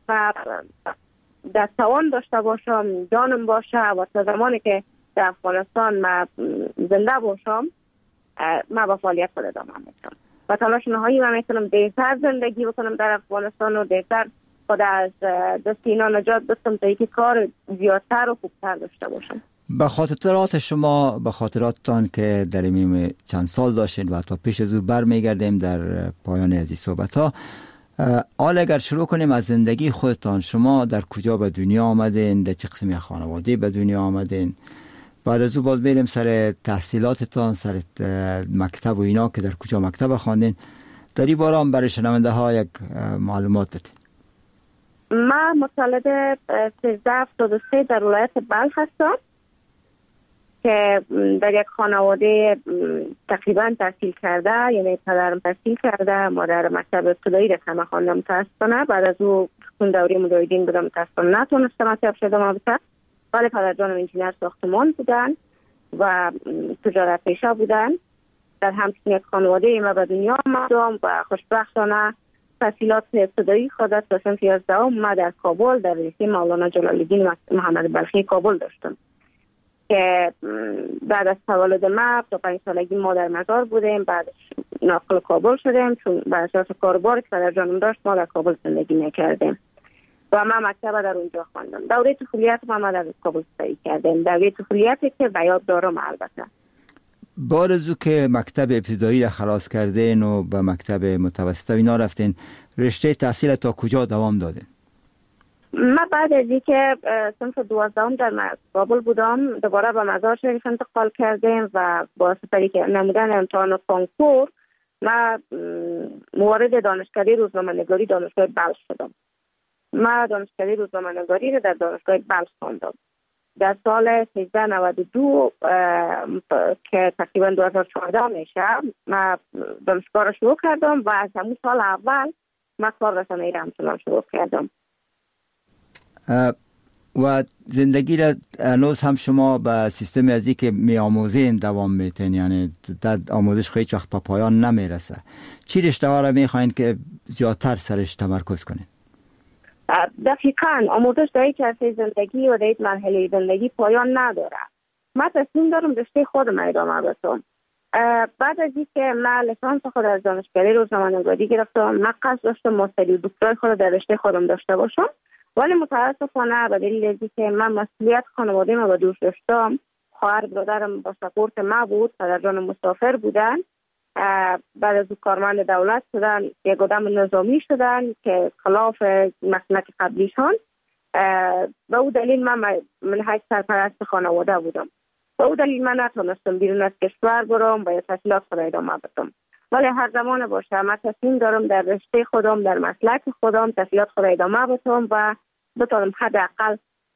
در توان داشته باشم، جانم باشه و تا زمانی که در افغانستان ما زنده باشم، ما با فعالیت خود ادامه میدم و تلاش نهایی من میکنم دیرتر زندگی بکنم در افغانستان و دیرتر خود از دست اینا نجات بدم تا اینکه کار زیادتر و خوبتر داشته باشم. به خاطرات شما، به خاطراتتان که در این چند سال داشتین و تا پیش از او برمیگردیم در پایان از این صحبت ها، حال اگر شروع کنیم از زندگی خودتان، شما در کجا به دنیا آمدین، در چه قسمی خانواده به دنیا آمدین، بعد از او باز بریم سر تحصیلاتتان، سر مکتب و اینا که در کجا مکتب خواندین، در این باره هم برای شنونده ها یک معلومات بدین. من متولد سیزده هفتاد و سه در ولایت بلخ هستم که در یک خانواده تقریبا تحصیل کرده، یعنی پدرم تحصیل کرده، مادر مکتب ابتدایی رسانه خواندم متاسفانه، بعد از او خون دوره مجاهدین بودم متاسفانه نتونستم مطلب شدم البته، ولی پدر جانم انجینر ساختمان بودن و تجارت پیشه بودن. در همچین یک خانواده ما به دنیا آمدم و خوشبختانه تحصیلات ابتدایی خودت تا صنف یازدهم ما در کابل در لیسه مولانا جلال الدین محمد بلخی کابل داشتم که بعد از تولد ما تا پنج سالگی ما در مزار بودیم، بعد ناقل کابل شدیم چون بر اساس کاربار که پدر جانم داشت ما در کابل زندگی میکردیم و من مکتب در اونجا خواندم. دوره طفولیت ما در کابل سپری کردیم، دوره طفولیتی که به یاد دارم البته. بعد از او که مکتب ابتدایی را خلاص کردین و به مکتب متوسط اینا رفتین، رشته تحصیل تا کجا دوام دادین؟ من بعد از اینکه صنف دوازدهم در کابل بودم دوباره به مزار شریف انتقال کردیم و با سپری که نمودن امتحان کنکور من موارد دانشکده روزنامه‌نگاری دانشگاه بلخ شدم. من دانشکده روزنامه‌نگاری رو در دانشگاه بلخ خواندم. در سال سیزده نود و دو که تقریبا دو هزار و چهارده میشه من دانشگاه رو شروع کردم و از همون سال اول من کار رسانه‌ای رو همچنان شروع کردم. و زندگی را هنوز هم شما به سیستم ازی که می آموزین دوام میتین، یعنی در آموزش هیچ وقت به پایان نمیرسه. چی رشته ها را میخواین که زیادتر سرش تمرکز کنین؟ دقیقاً آموزش در یک عرصه زندگی و در یک مرحله زندگی پایان نداره. من تصمیم دارم رشته خودم ادامه بدم. بعد از اینکه من لیسانس خود از دانشکده روزنامه‌نگاری گرفتم، من قصد داشتم ماستری و دکترای خود در رشته خودم داشته باشم، ولی متاسفانه به دلیل اینکه من مسئولیت خانواده ما به دوش داشتم، خواهر برادرم با سپورت ما بود، پدرجان مسافر بودن، بعد از کارمند دولت شدن، یک آدم نظامی شدن که خلاف مسلک قبلیشان. به او دلیل من من هیچ سرپرست خانواده بودم. به او دلیل من نتونستم بیرون از کشور برم و یا تحصیلات خود ادامه بدم. ولی هر زمان باشه من تصمیم دارم در رشته خودم، در مسلک خودم تحصیلات خود ادامه بدم و بتونم حداقل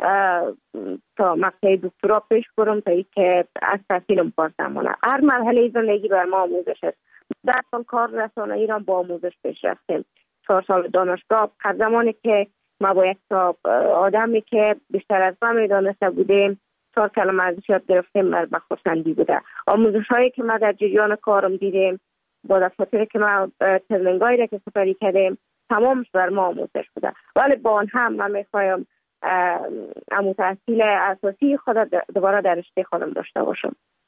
تا مقطع دکترا پیش برم تا اینکه از تحصیلم پارسم مانه. هر مرحله زندگی بر ما آموزش است. در سال کار رسانه‌ای را با آموزش پیش رفتیم. چهار سال دانشگاه، هر زمانی که ما با یک تا آدمی که بیشتر از ما میدانسته بودیم چهار کلمه ازش یاد گرفتیم، بر بخورسندی بوده. آموزش هایی که ما در جریان کارم دیدیم، با دفاتری که ما ترنینگایی را که سپری کردیم، تمامش بر ما آموزش بوده. ولی با آن هم من میخوایم امو تحصیل اساسی خود دوباره در رشته خودم داشته باشم.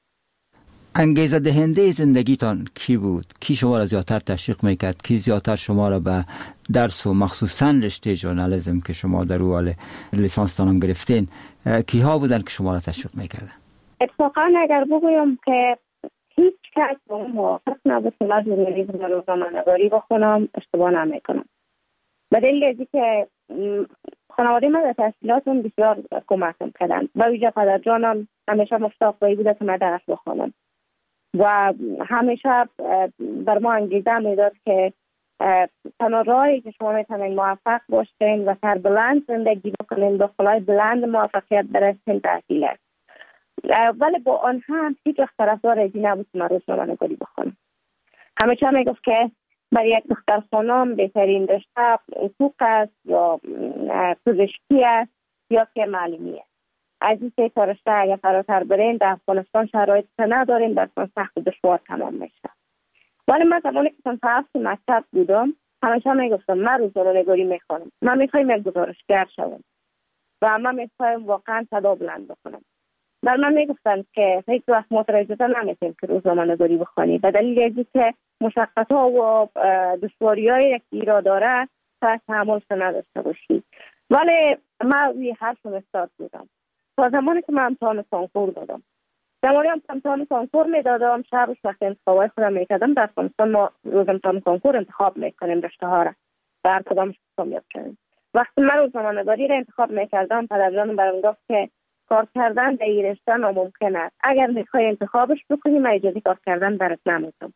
انگیزه دهنده زندگیتان کی بود؟ کی شما را زیادتر تشویق میکرد؟ کی زیادتر شما را به درس و مخصوصا رشته ژورنالیسم که شما در او حال لیسانس تانم گرفتین، کی ها بودن که شما را تشویق میکردن؟ اتفاقا اگر بگویم که هیچ کس با اون موافق نبود که من ژورنالیسم و روزنامه‌نگاری بخونم، اشتباه نمیکنم. به دلیل اینکه که خانواده من در تحصیلاتم بسیار کمکم کردن. با ویژه پدرجانم همیشه مشتاق بوده که من درس بخونم و همیشه بر ما انگیزه میداد که تنها راهی که شما میتونید موفق باشین و سربلند زندگی بکنین، با خلای بلند موفقیت برسین، تحصیل است. ولی با آن هم هیچ وقت طرفدار ازی نبود که من روزنامه‌نگاری بخونم. همیشه میگفت که برای یک دختر خانم بهترین رشته حقوق است یا پزشکی است یا که معلمی است. از این سه تا رشته اگر فراتر برین در افغانستان شرایط نداریم، در سخت و دشوار تمام میشه. ولی من زمانی که من هفت مکتب بودم همیشه میگفتم من روزنامه‌نگاری میخوانم، من میخوایم یک گزارشگر شوم و من میخوایم واقعا صدا بلند بکنم. در من میگفتن که هیچ وقت مترجمه نمیتونیم که روزنامه‌نگاری بخوانی، به دلیل اینکه مشقت‌ها و دشواری‌هایی که ایراد داره تا تحملش نداشته باشی. ولی من روی حرفم استاد بودم تا زمانی که من امتحان کنکور دادم. زمانی هم امتحان کنکور میدادم، شبش وقت انتخابای خودم میکردم. در افغانستان ما روز امتحان کنکور انتخاب میکنیم رشته ها را و هر کدامش کامیاب شدیم. وقتی من روزنامه‌نگاری را انتخاب میکردم، پدرجانم برام گفت که کار کردن در این رشته ناممکن است. اگر میخوای انتخابش بکنی من اجازه کار کردن برات نمیدم.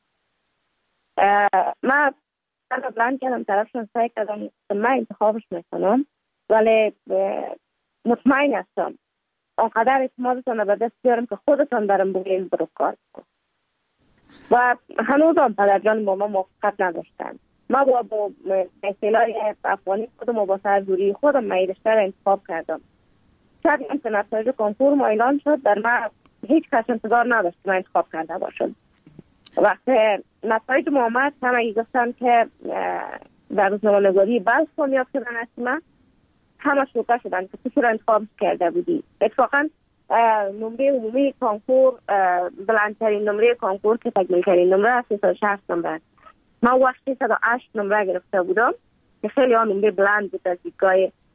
من من بلند کردم، طرفشون سعی کردم من انتخابش میکنم، ولی مطمئن هستم آنقدر اعتمادتان به دست بیارم که خودتان برام بگین برو کار کن. و هنوز هم پدرجان با ما موافقت نداشتن. ما با با اصطلاح افغانی خودم و با سرزوری خودم من رشته را انتخاب کردم. شاید هم که نتایج کنکور ما اعلان شد، در من هیچ کس انتظار نداشت که من انتخاب کرده باشم. وقتی نتایج ما آمد همه گفتن که در روزنامه‌نگاری بلخ کامیاب شدن است، من همه شوکه شدن که تو چرا انتخاب کرده بودی. اتفاقا نمره عمومی کنکور بلندترین نمره کنکور که تکمیل‌ترین نمره است سیصد و شصت نمره. من وقت سیصد و هشت نمره گرفته بودم که خیلی ها نمره بلند بود از دیدگاه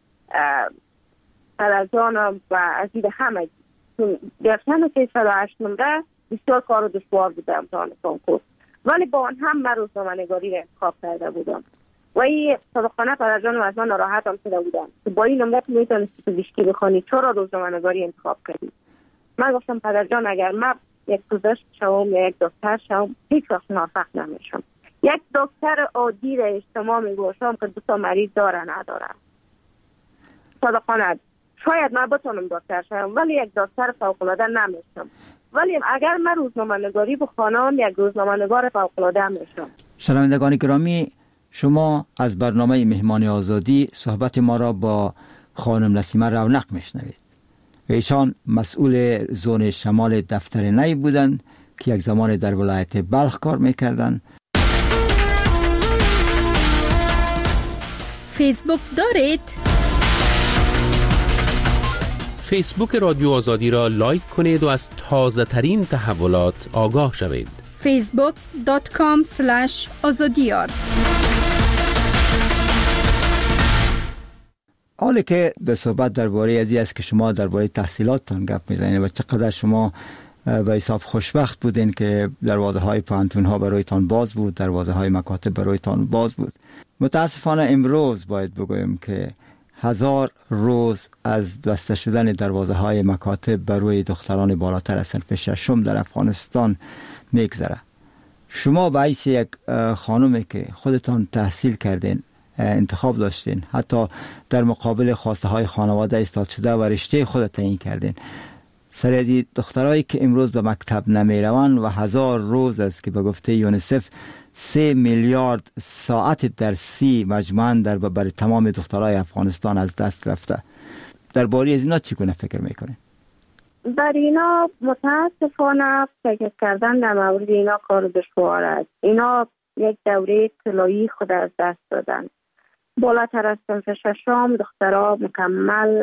پدرجانم و از دید همه. گرفتن سیصد و هشت نمره بسیار کار و دشوار بوده امتحان کنکور، ولی با آن هم من روزنامه‌نگاری را انتخاب کرده بودم و این صادقانه پدرجانم از من ناراحت هم شده بودم که با این نمره میتونستی پزشکی بخوانی، چرا روزنامه‌نگاری انتخاب کردی؟ من گفتم پدرجان اگر من یک پزشک شوم یا یک دکتر شوم هیچ وقت موفق نمیشم. یک دکتر عادی را اجتماع میگوشم که دو تا مریض داره نداره. صادقانه شاید من بتونم دکتر شم ولی یک دکتر فوق‌العاده نمیشم. ولی اگر من روزنامه نگاری بخوانم یک روزنامه نگار فوق‌العاده میشم. شنوندگان گرامی، شما از برنامه مهمان آزادی صحبت ما را با خانم نسیمه رونق میشنوید. ایشان مسئول زون شمال دفتر نی بودند که یک زمان در ولایت بلخ کار میکردند. فیسبوک دارید؟ فیسبوک رادیو آزادی را لایک کنید و از تازه ترین تحولات آگاه شوید. فیسبوک دات کام سلش آزادیار. حالی که به صحبت درباره ازی است که شما درباره تحصیلاتتان گپ میزنید و چقدر شما به حساب خوشبخت بودین که دروازه های پانتون ها برایتان باز بود، دروازه های مکاتب برایتان باز بود. متاسفانه امروز باید بگویم که هزار روز از بسته شدن دروازه های مکاتب بر روی دختران بالاتر از صنف ششم در افغانستان میگذره. شما به حیث یک خانومی که خودتان تحصیل کردین، انتخاب داشتین، حتی در مقابل خواسته های خانواده ایستاد شده و رشته خود تعیین کردین، سریعی دخترایی که امروز به مکتب نمی روند و هزار روز است که به گفته یونیسف سه میلیارد ساعت درسی مجموعاً در برای تمام دخترای افغانستان از دست رفته. درباره از اینا چگونه فکر میکنین؟ در اینا متاسفانه فکر کردن در مورد اینا کار دشوار است. اینا یک دوره طلایی خود از دست دادن. بالاتر از صنف ششم دخترها مکمل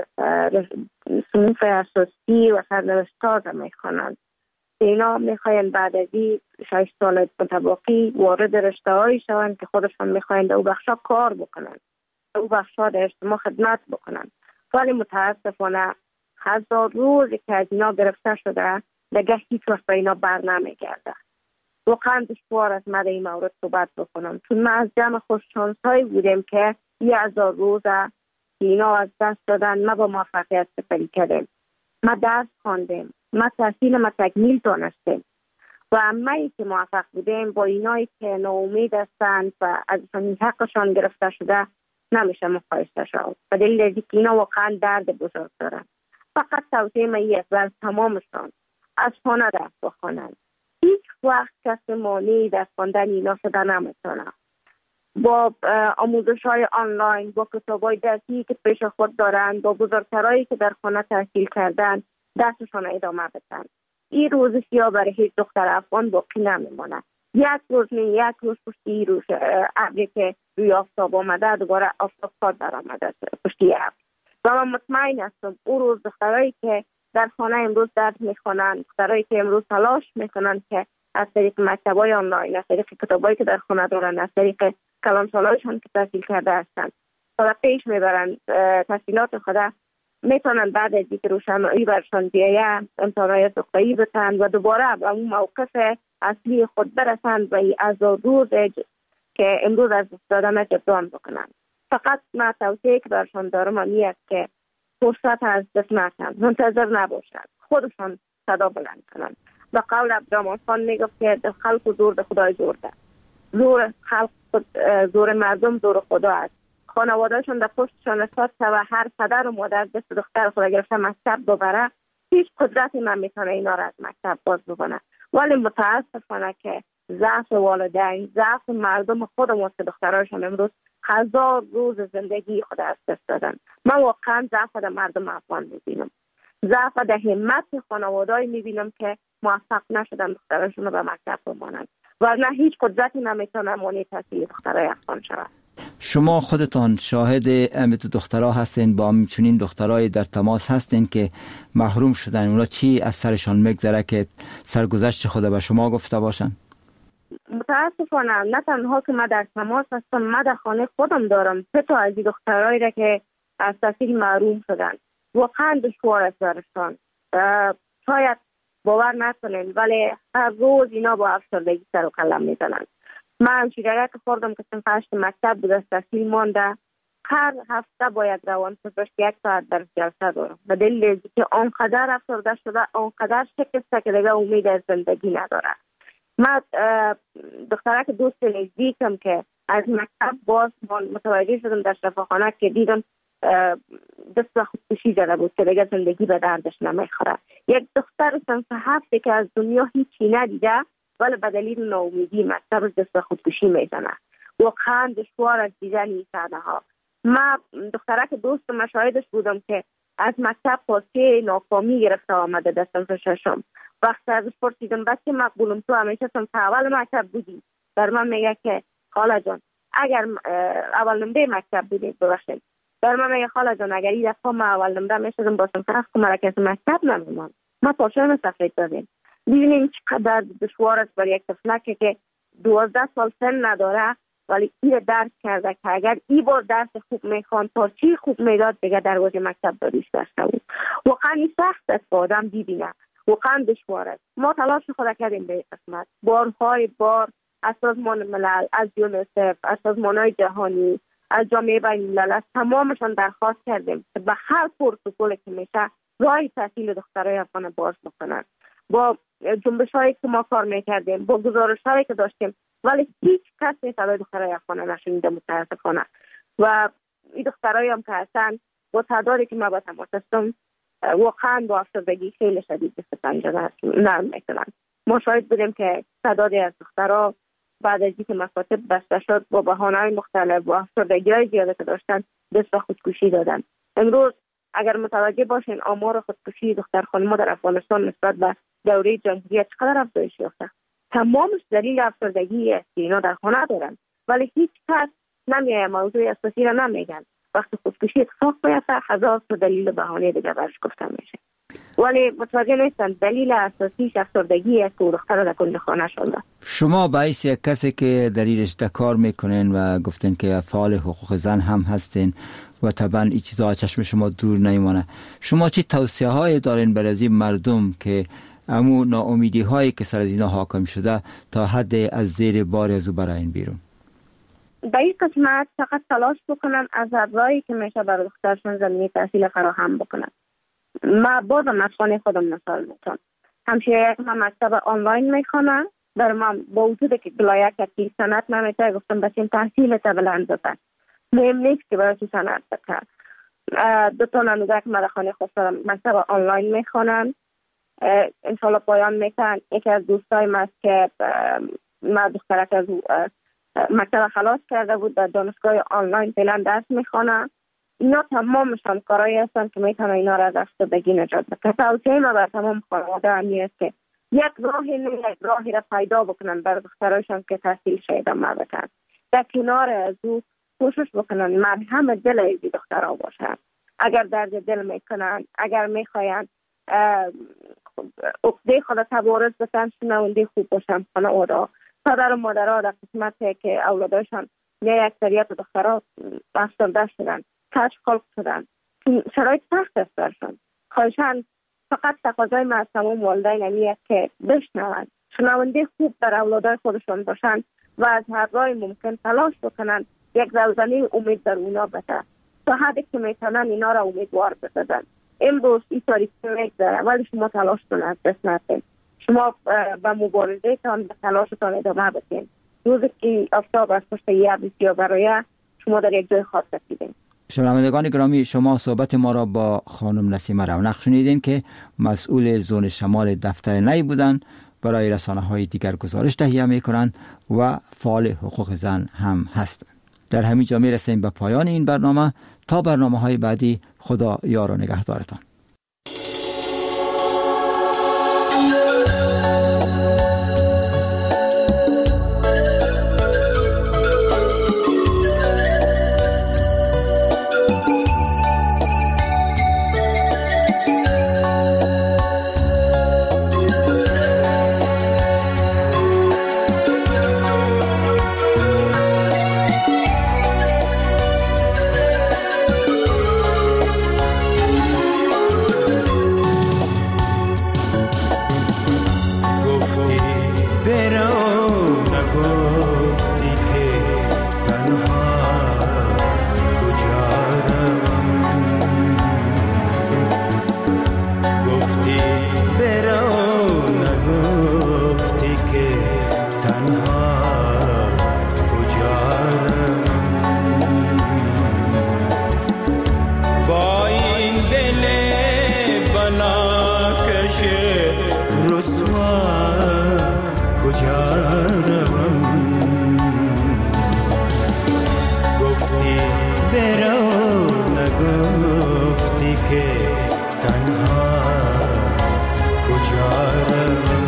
صنوف اساسی و سرنوشت‌ها را میخوانند. اینا میخواین بعد از این شش سال متباقی وارد رشته هایی شوند که خودشان میخواین در او بخشا کار بکنند، در او بخشا در اجتماع خدمت بکنند. ولی متاسفانه هزار روزی که از اینا گرفته شده دیگه هیچ وقت به اینا بر نمیگرده. واقعا دشوار است من در این مورد صحبت بکنم، چون ما از جمع خوششانس هایی بودیم که یه هزار روزه که اینا از دست دادن ما با موفقیت سپری کردیم. ما درس خواندیم، ما تحصیل ما تکمیل دانستیم و همه‌ای که موفق بودیم با اینایی که ناامید هستند و ازشان حقشان گرفته شده نمیشه مقایسه شد. به دلیل از اینکه اینا واقعا درد بزرگ دارن. فقط توصیه من یک بر تمامشان از خانه درس بخوانند. هیچ وقت کسی مانعی در خواندن اینا شده نمیتونه. با آموزش های آنلاین، با کتاب های درسی که پیش خود دارند، با بزرگترهایی که در خانه تحصیل کردن درسشان ادامه بدن. این روز سیاه برای هیچ دختر افغان باقی نمیمونه. یک روز نه یک روز پشتی روز ابری که روی آفتاب آمده دوباره آفتاب خود در آمده پشتی ابر. و من مطمئن هستم اون روز دخترایی که در خانه امروز درس میخوانند، دخترایی که امروز تلاش میکنند که از طریق مکتب‌های آنلاین، از طریق کتابایی که در خانه دارند، از طریق کلانسالایشان که تحصیل کرده هستند تا پیش میبرند تحصیلات خود، میتونن بعد از اینکه روشنایی برشان بیاید امتحانات دکترایی بتند و دوباره به اون موقف اصلی خود برسند و از روز که امروز از دست دادن جبران بکنند. فقط من توصیه که برشان دارم این است که فرصت از دست نکنند، منتظر نباشند، خودشان صدا بلند کنند. به قول عبدالرحمن خان میگفت که خلق زور به خدای زور ده. زور خلق زور مردم زور خدا است. خانوادهشون در پشتشان استاد و هر پدر و مادر دست دختر خود گرفته مکتب ببره، هیچ قدرتی من میتونه اینا را از مکتب باز بکنه. ولی متاسفانه که ضعف والدین، ضعف مردم خودمون که دختراشون امروز هزار روز زندگی خود از دست دادن. من واقعا ضعف در مردم افغان میبینم، ضعف در همت خانواده‌ای میبینم که موفق نشدن دختراشون رو به مکتب بمانند و نه هیچ قدرتی نمیتونه مانع تحصیل دخترای افغان شود. شما خودتان شاهد امیت دخترها هستین، با همچنین دخترای در تماس هستین که محروم شدن، اونا چی از سرشان میگذره که سرگذشت خود به شما گفته باشن؟ متاسفانه نه تنها که من در تماس هستم، من در خانه خودم دارم سه تا از این دخترایی را که از تحصیل محروم شدن. واقعا دشوار است برشان. شاید باور نکنین ولی هر روز اینا با افسردگی سر و کله میزنن. من شیرگه که خوردم که سنف هشت مکتب بود از تحصیل مانده، هر هفته باید روان پزشک یک ساعت در جلسه دارم. به دلیل اینکه آنقدر افسرده شده، آنقدر شکسته که دیگه امید از زندگی نداره. من دخترک دوست نزدیکم که از مکتب باز متوجه شدم در شفاخانه که دیدم دست خودکشی زده بود که دیگه زندگی به دردش نمیخوره. یک دختر صنف هفته که از دنیا هیچی ندیده ولی به دلیل ناامیدی مکتب دست خودکشی میزنه. واقعا دشوار از دیدن این صحنه ها. من دخترک دوست مشاهدش بودم که از مکتب پاسه ناکامی گرفته آمده در صنف ششم. وقتی ازش پرسیدم بچه مقبولم تو همیشه صنف اول مکتب بودی؟ در من میگه که خاله جان اگر اول نمره مکتب بودی ببخشید. در من میگه خاله جان اگر این دفعه ما اول نمره میشدم با صنف هفت مرکز مکتب نمیمان. ما پاشم سفید دادیم. ببینیم چقدر دشوار است برای یک طفلک که دوازده سال سن نداره ولی این درس کرده که اگر این بار درس خوب میخوان پارچی خوب میداد دیگه دروازه مکتب داریش داشته بود. واقعا این سخت است که آدم ببینه. واقعا دشوار است. ما تلاش خود کردیم به قسمت بارهای بار از سازمان ملل، از یونیسف، از سازمان‌های جهانی، از جامعه بین‌الملل، از تمامشان درخواست کردیم که به هر پروتکلی که میشه راه تحصیل دخترای افغان باز بکنن. با جنبش‌هایی که ما کار میکردیم، با گزارش‌هایی که داشتیم ولی هیچ کسی صدای دخترای افغان نشنیده متاسفانه. و این دخترایی هم که هستن با تعدادی که ما با تماس هستم واقعا با افسردگی خیلی شدید دست پنجه نرم میکنن. ما شاهد بودیم که تعدادی از دخترها بعد از اینکه مکاتب بسته شد با بهانه‌های مختلف و افسردگی‌های زیاده که داشتن دست به خودکشی دادن. امروز اگر متوجه باشین آمار خودکشی دختر خانم‌ها در افغانستان نسبت به دوره جمهوریت چقدر افزایش یافته. تمامش دلیل افسردگی است که اینا در خانه دارن ولی هیچ کس نمیایه موضوع اساسی را نمیگن. وقتی خودکشی اتفاق بیفته هزار تا دلیل بهانه دیگه برش گفته میشه ولی متوجه نیستن دلیل اساسیش افسردگی است که دختر در کل خانه شده. شما باعث یک کسی که در این رشته کار میکنین و گفتین که فعال حقوق زن هم هستین و طبعا این چیزها چشم شما دور نمیمانه، شما چی توصیه های دارین برای این مردم که امو ناامیدی هایی که سر از اینا حاکم شده تا حد از زیر بار ازو براین بیرون؟ به این قسمت فقط تلاش بکنن از راهی که میشه برای دخترشون زمینه تحصیل فراهم بکنن. ما بازم از خانه خودم مثال میتونم. همشه یک من مکتب آنلاین میخوانم در من با وجود که بلایه که سنت نمیتونه گفتم بچین تحصیل تا بلند بکن. مهم نیست که برای تو سنت بکن. دو تا نموزه که من خانه خود مکتب آنلاین میخوانم. انشالله پایان میتن. یکی از دوستای من است که ما دخترک از مکتب خلاص کرده بود در دانشگاه آنلاین فعلا درس میخوانم. اینا تمامشان کارهایی هستن که میتونن اینا را از افسردگی نجات بدن. توصیه ما بر تمام خانواده همی است که یک راهی نه یک راهی را پیدا بکنن برای دخترایشان که تحصیل شاید ما بکن. در کنار از او کوشش بکنن مرهم دل ایزی دخترها باشن. اگر درد دل میکنن، اگر میخواین عقده خود تبارز بسن شنونده خوب باشن خانواده. پدر و مادرها در قسمتی که اولادایشان نه اکثریت دخترها افسرده شدن، کشف خلق شدن، شرایط سخت است برشان. خواهشان فقط تقاضای ما از تمام والدین همی است که بشنوند، شنونده خوب در اولادای خودشان باشند و از هر راه ممکن تلاش بکنن یک زلزله امید در اونا بده تا حدی که میتونن اینا را امیدوار بسازن. امروز این تاریخی میگذره ولی شما تلاش کنید، از دست ندید. شما به مبارزه تان به تلاشتان ادامه بدین. روزی که آفتاب از پشت یه بسیار برای شما در یک جای خاص رسیدین. شنوندگان گرامی، شما صحبت ما را با خانم نسیمه رونق شنیدین که مسئول زون شمال دفتر نی بودن، برای رسانه های دیگر گزارش تهیه می کنند و فعال حقوق زن هم هستند. در همین جا می رسیم به پایان این برنامه. تا برنامه های بعدی، خدا یار و نگهدارتان. رسوا کجا روم گفتی برو نگفتی که تنها کجا روم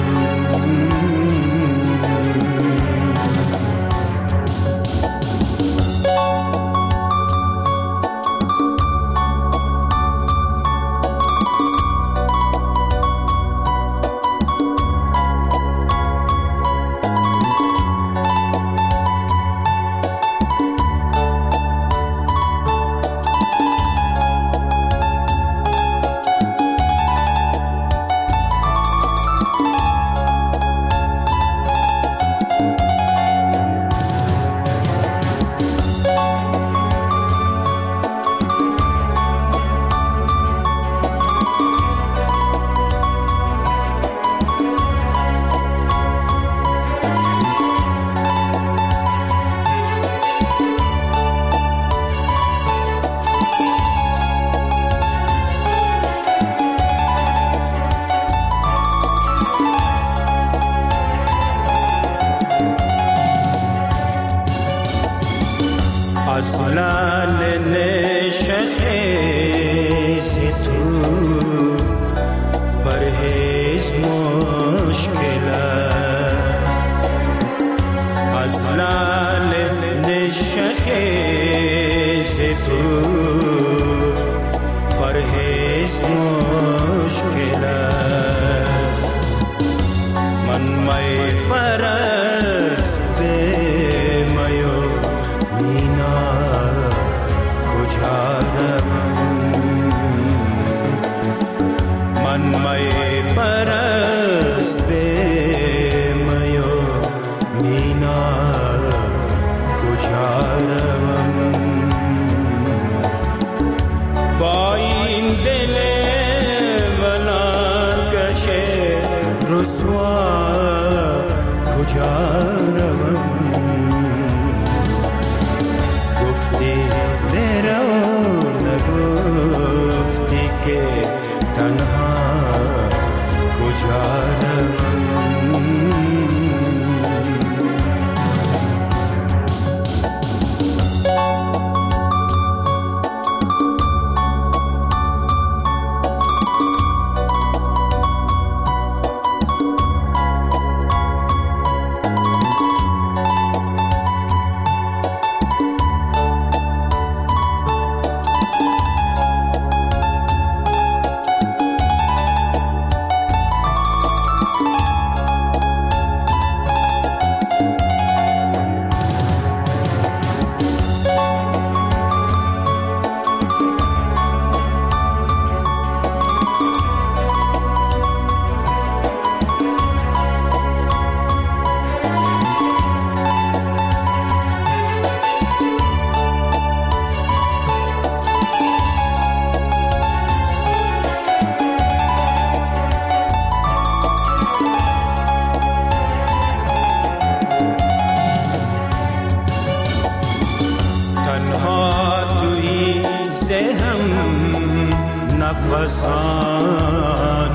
نفسان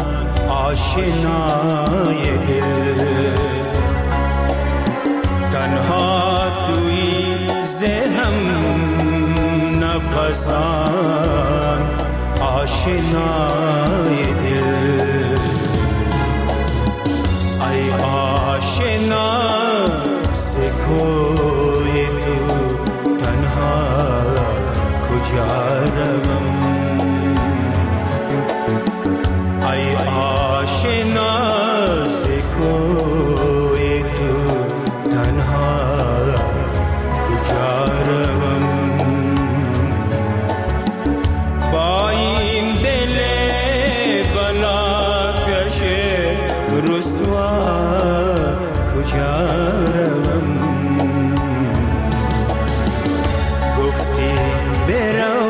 آشنای دل تنها توی ذهنم نفسان آشنای دل ای آشنا سکوی تو تنها کجا روم ای آشنا سکوی تو تنها کجا روم با این دل بلا کش رسوا کجا روم گفتی برو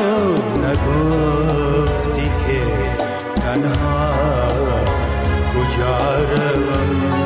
نگفتی که تنها کجا روم